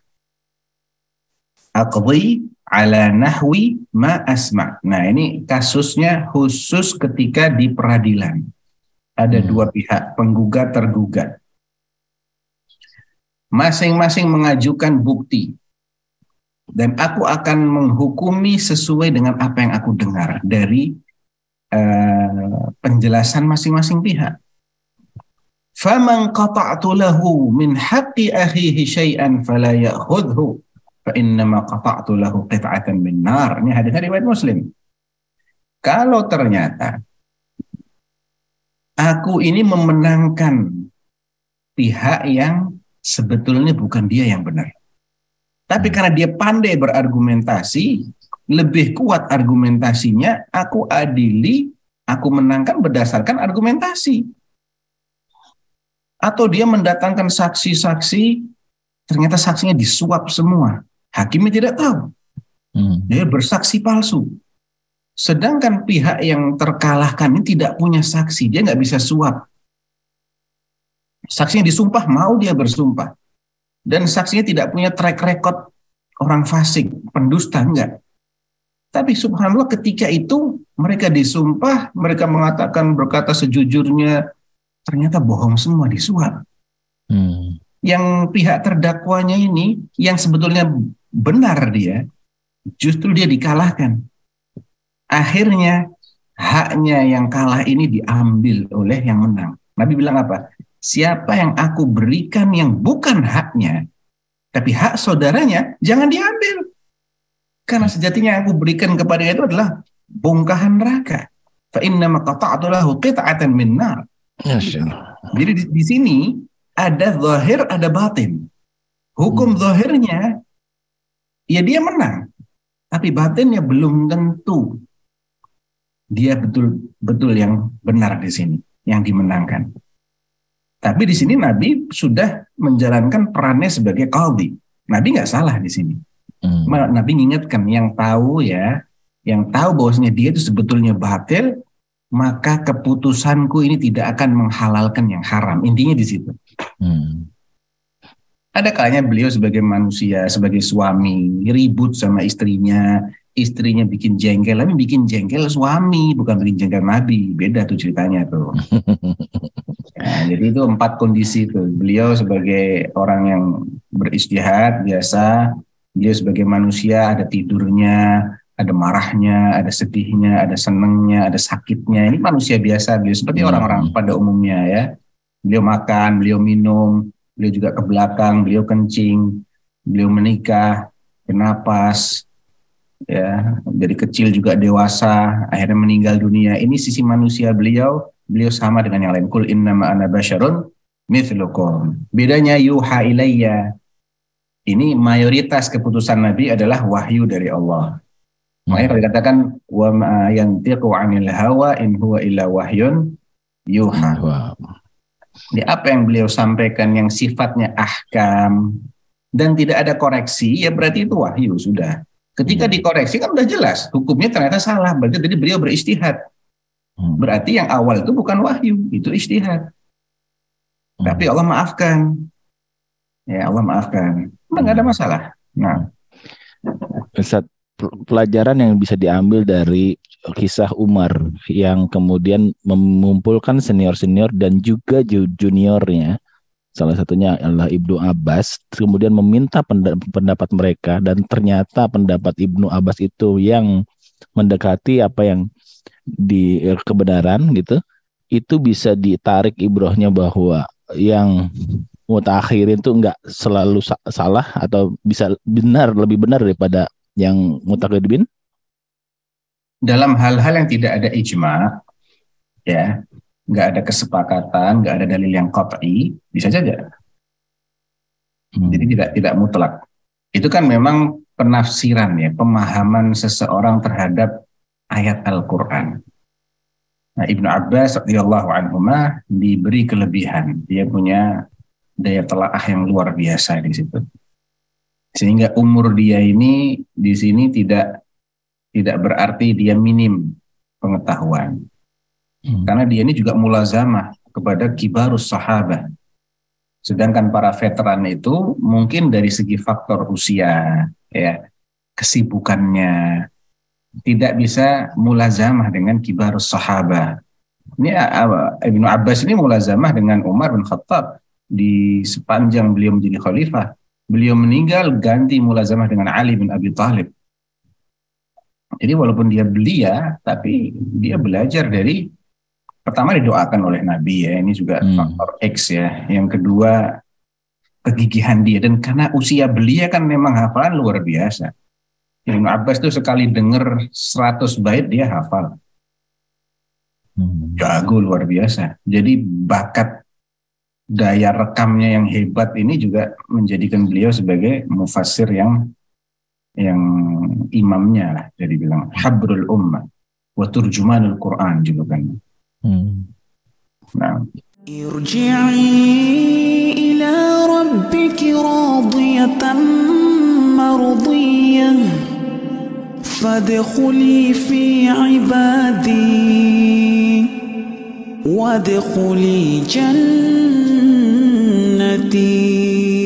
Aqdi ala nahwi ma asma'. Nah ini kasusnya khusus ketika di peradilan. Ada hmm. dua pihak, penggugat tergugat. Masing-masing mengajukan bukti. Dan aku akan menghukumi sesuai dengan apa yang aku dengar dari uh, penjelasan masing-masing pihak. Faman qata'tu lahu min haqqi akhihi syai'an fala ya'khudhu fa innama qata'tu lahu qit'atan min nar. Ini hadis riwayat Muslim. Kalau ternyata aku ini memenangkan pihak yang sebetulnya bukan dia yang benar. Tapi karena dia pandai berargumentasi, lebih kuat argumentasinya, aku adili, aku menangkan berdasarkan argumentasi. Atau dia mendatangkan saksi-saksi, ternyata saksinya disuap semua. Hakimnya tidak tahu. Hmm. Dia bersaksi palsu. Sedangkan pihak yang terkalahkan ini tidak punya saksi, dia nggak bisa suap. Saksinya disumpah, mau dia bersumpah. Dan saksinya tidak punya track record orang fasik, pendusta, enggak. Tapi subhanallah ketika itu mereka disumpah, mereka mengatakan berkata sejujurnya, ternyata bohong semua, disuap. Hmm. Yang pihak terdakwanya ini, yang sebetulnya benar dia, justru dia dikalahkan. Akhirnya haknya yang kalah ini diambil oleh yang menang. Nabi bilang apa? Siapa yang aku berikan yang bukan haknya, tapi hak saudaranya, jangan diambil. Karena sejatinya yang aku berikan kepada itu adalah bongkahan neraka. Fa inna ma qata'tu lahu qit'atan min nar. Jadi di, di sini ada zahir, ada batin. Hukum hmm. zahirnya, ya dia menang. Tapi batinnya belum tentu dia betul-betul yang benar di sini, yang dimenangkan. Tapi di sini Nabi sudah menjalankan perannya sebagai qadhi. Nabi nggak salah di sini. Hmm. Nabi mengingatkan yang tahu ya, yang tahu bahwasanya dia itu sebetulnya batil, maka keputusanku ini tidak akan menghalalkan yang haram. Intinya di situ. Hmm. Ada kalanya beliau sebagai manusia, sebagai suami, ribut sama istrinya, istrinya bikin jengkel, tapi bikin jengkel suami, bukan bikin jengkel Nabi. Beda tuh ceritanya tuh. Nah, jadi itu empat kondisi itu. Beliau sebagai orang yang berijtihad biasa, beliau sebagai manusia ada tidurnya, ada marahnya, ada sedihnya, ada senengnya, ada sakitnya. Ini manusia biasa, beliau seperti hmm. orang-orang pada umumnya ya. Beliau makan, beliau minum, beliau juga ke belakang, beliau kencing, beliau menikah, bernapas, ya, dari kecil juga dewasa, akhirnya meninggal dunia. Ini sisi manusia beliau. Beliau sama dengan yang lain. Kul innama ana basyarun mithlukum. Bedanya yuha ilayya. Ini mayoritas keputusan Nabi adalah wahyu dari Allah. Hmm. Makanya kalau dikatakan wa ma yantiqu 'anil hawa in huwa illa wahyun yuha. Wow. Di apa yang beliau sampaikan yang sifatnya ahkam dan tidak ada koreksi, ya berarti itu wahyu sudah. Ketika hmm. dikoreksi kan udah jelas hukumnya ternyata salah. Berarti tadi beliau berijtihad. Berarti yang awal itu bukan wahyu, itu ijtihad. Tapi Allah maafkan. Ya Allah maafkan. Nggak ada masalah. Nah, Ustaz, pelajaran yang bisa diambil dari kisah Umar yang kemudian mengumpulkan senior-senior dan juga juniornya, salah satunya adalah Ibnu Abbas, kemudian meminta pendapat mereka dan ternyata pendapat Ibnu Abbas itu yang mendekati apa yang di kebenaran gitu, itu bisa ditarik ibrohnya bahwa yang mutakhirin itu enggak selalu salah atau bisa benar, lebih benar daripada yang mutakhirin. Dalam hal-hal yang tidak ada ijma, ya, nggak ada kesepakatan, nggak ada dalil yang qat'i, bisa saja. Hmm. Jadi tidak tidak mutlak. Itu kan memang penafsiran ya, pemahaman seseorang terhadap ayat Al-Quran. Nah, Ibnu Abbas radhiyallahu anhuma diberi kelebihan, dia punya daya telaah yang luar biasa di situ. Sehingga umur dia ini di sini tidak tidak berarti dia minim pengetahuan. Hmm. Karena dia ini juga mulazamah kepada kibarus sahabah. Sedangkan para veteran itu mungkin dari segi faktor usia, ya, kesibukannya, tidak bisa mulazamah dengan kibarus sahabah. Ini Ibnu Abbas ini mulazamah dengan Umar bin Khattab di sepanjang beliau menjadi khalifah. Beliau meninggal ganti mulazamah dengan Ali bin Abi Thalib. Jadi walaupun dia belia, tapi dia belajar dari, pertama didoakan oleh Nabi ya, ini juga hmm. faktor X ya. Yang kedua kegigihan dia, dan karena usia belia kan memang hafalan luar biasa. Ibnu Abbas itu sekali dengar seratus bait dia hafal. Hmm. Jago luar biasa. Jadi bakat daya rekamnya yang hebat ini juga menjadikan beliau sebagai mufassir yang yang imamnya lah, jadi bilang habrul ummah wa turjumanul Quran juga kan. Hmm. Nah. Irji'i ila rabbiki radiyatan mardiyah fadkhuli fi ibadi wadkhuli jannati.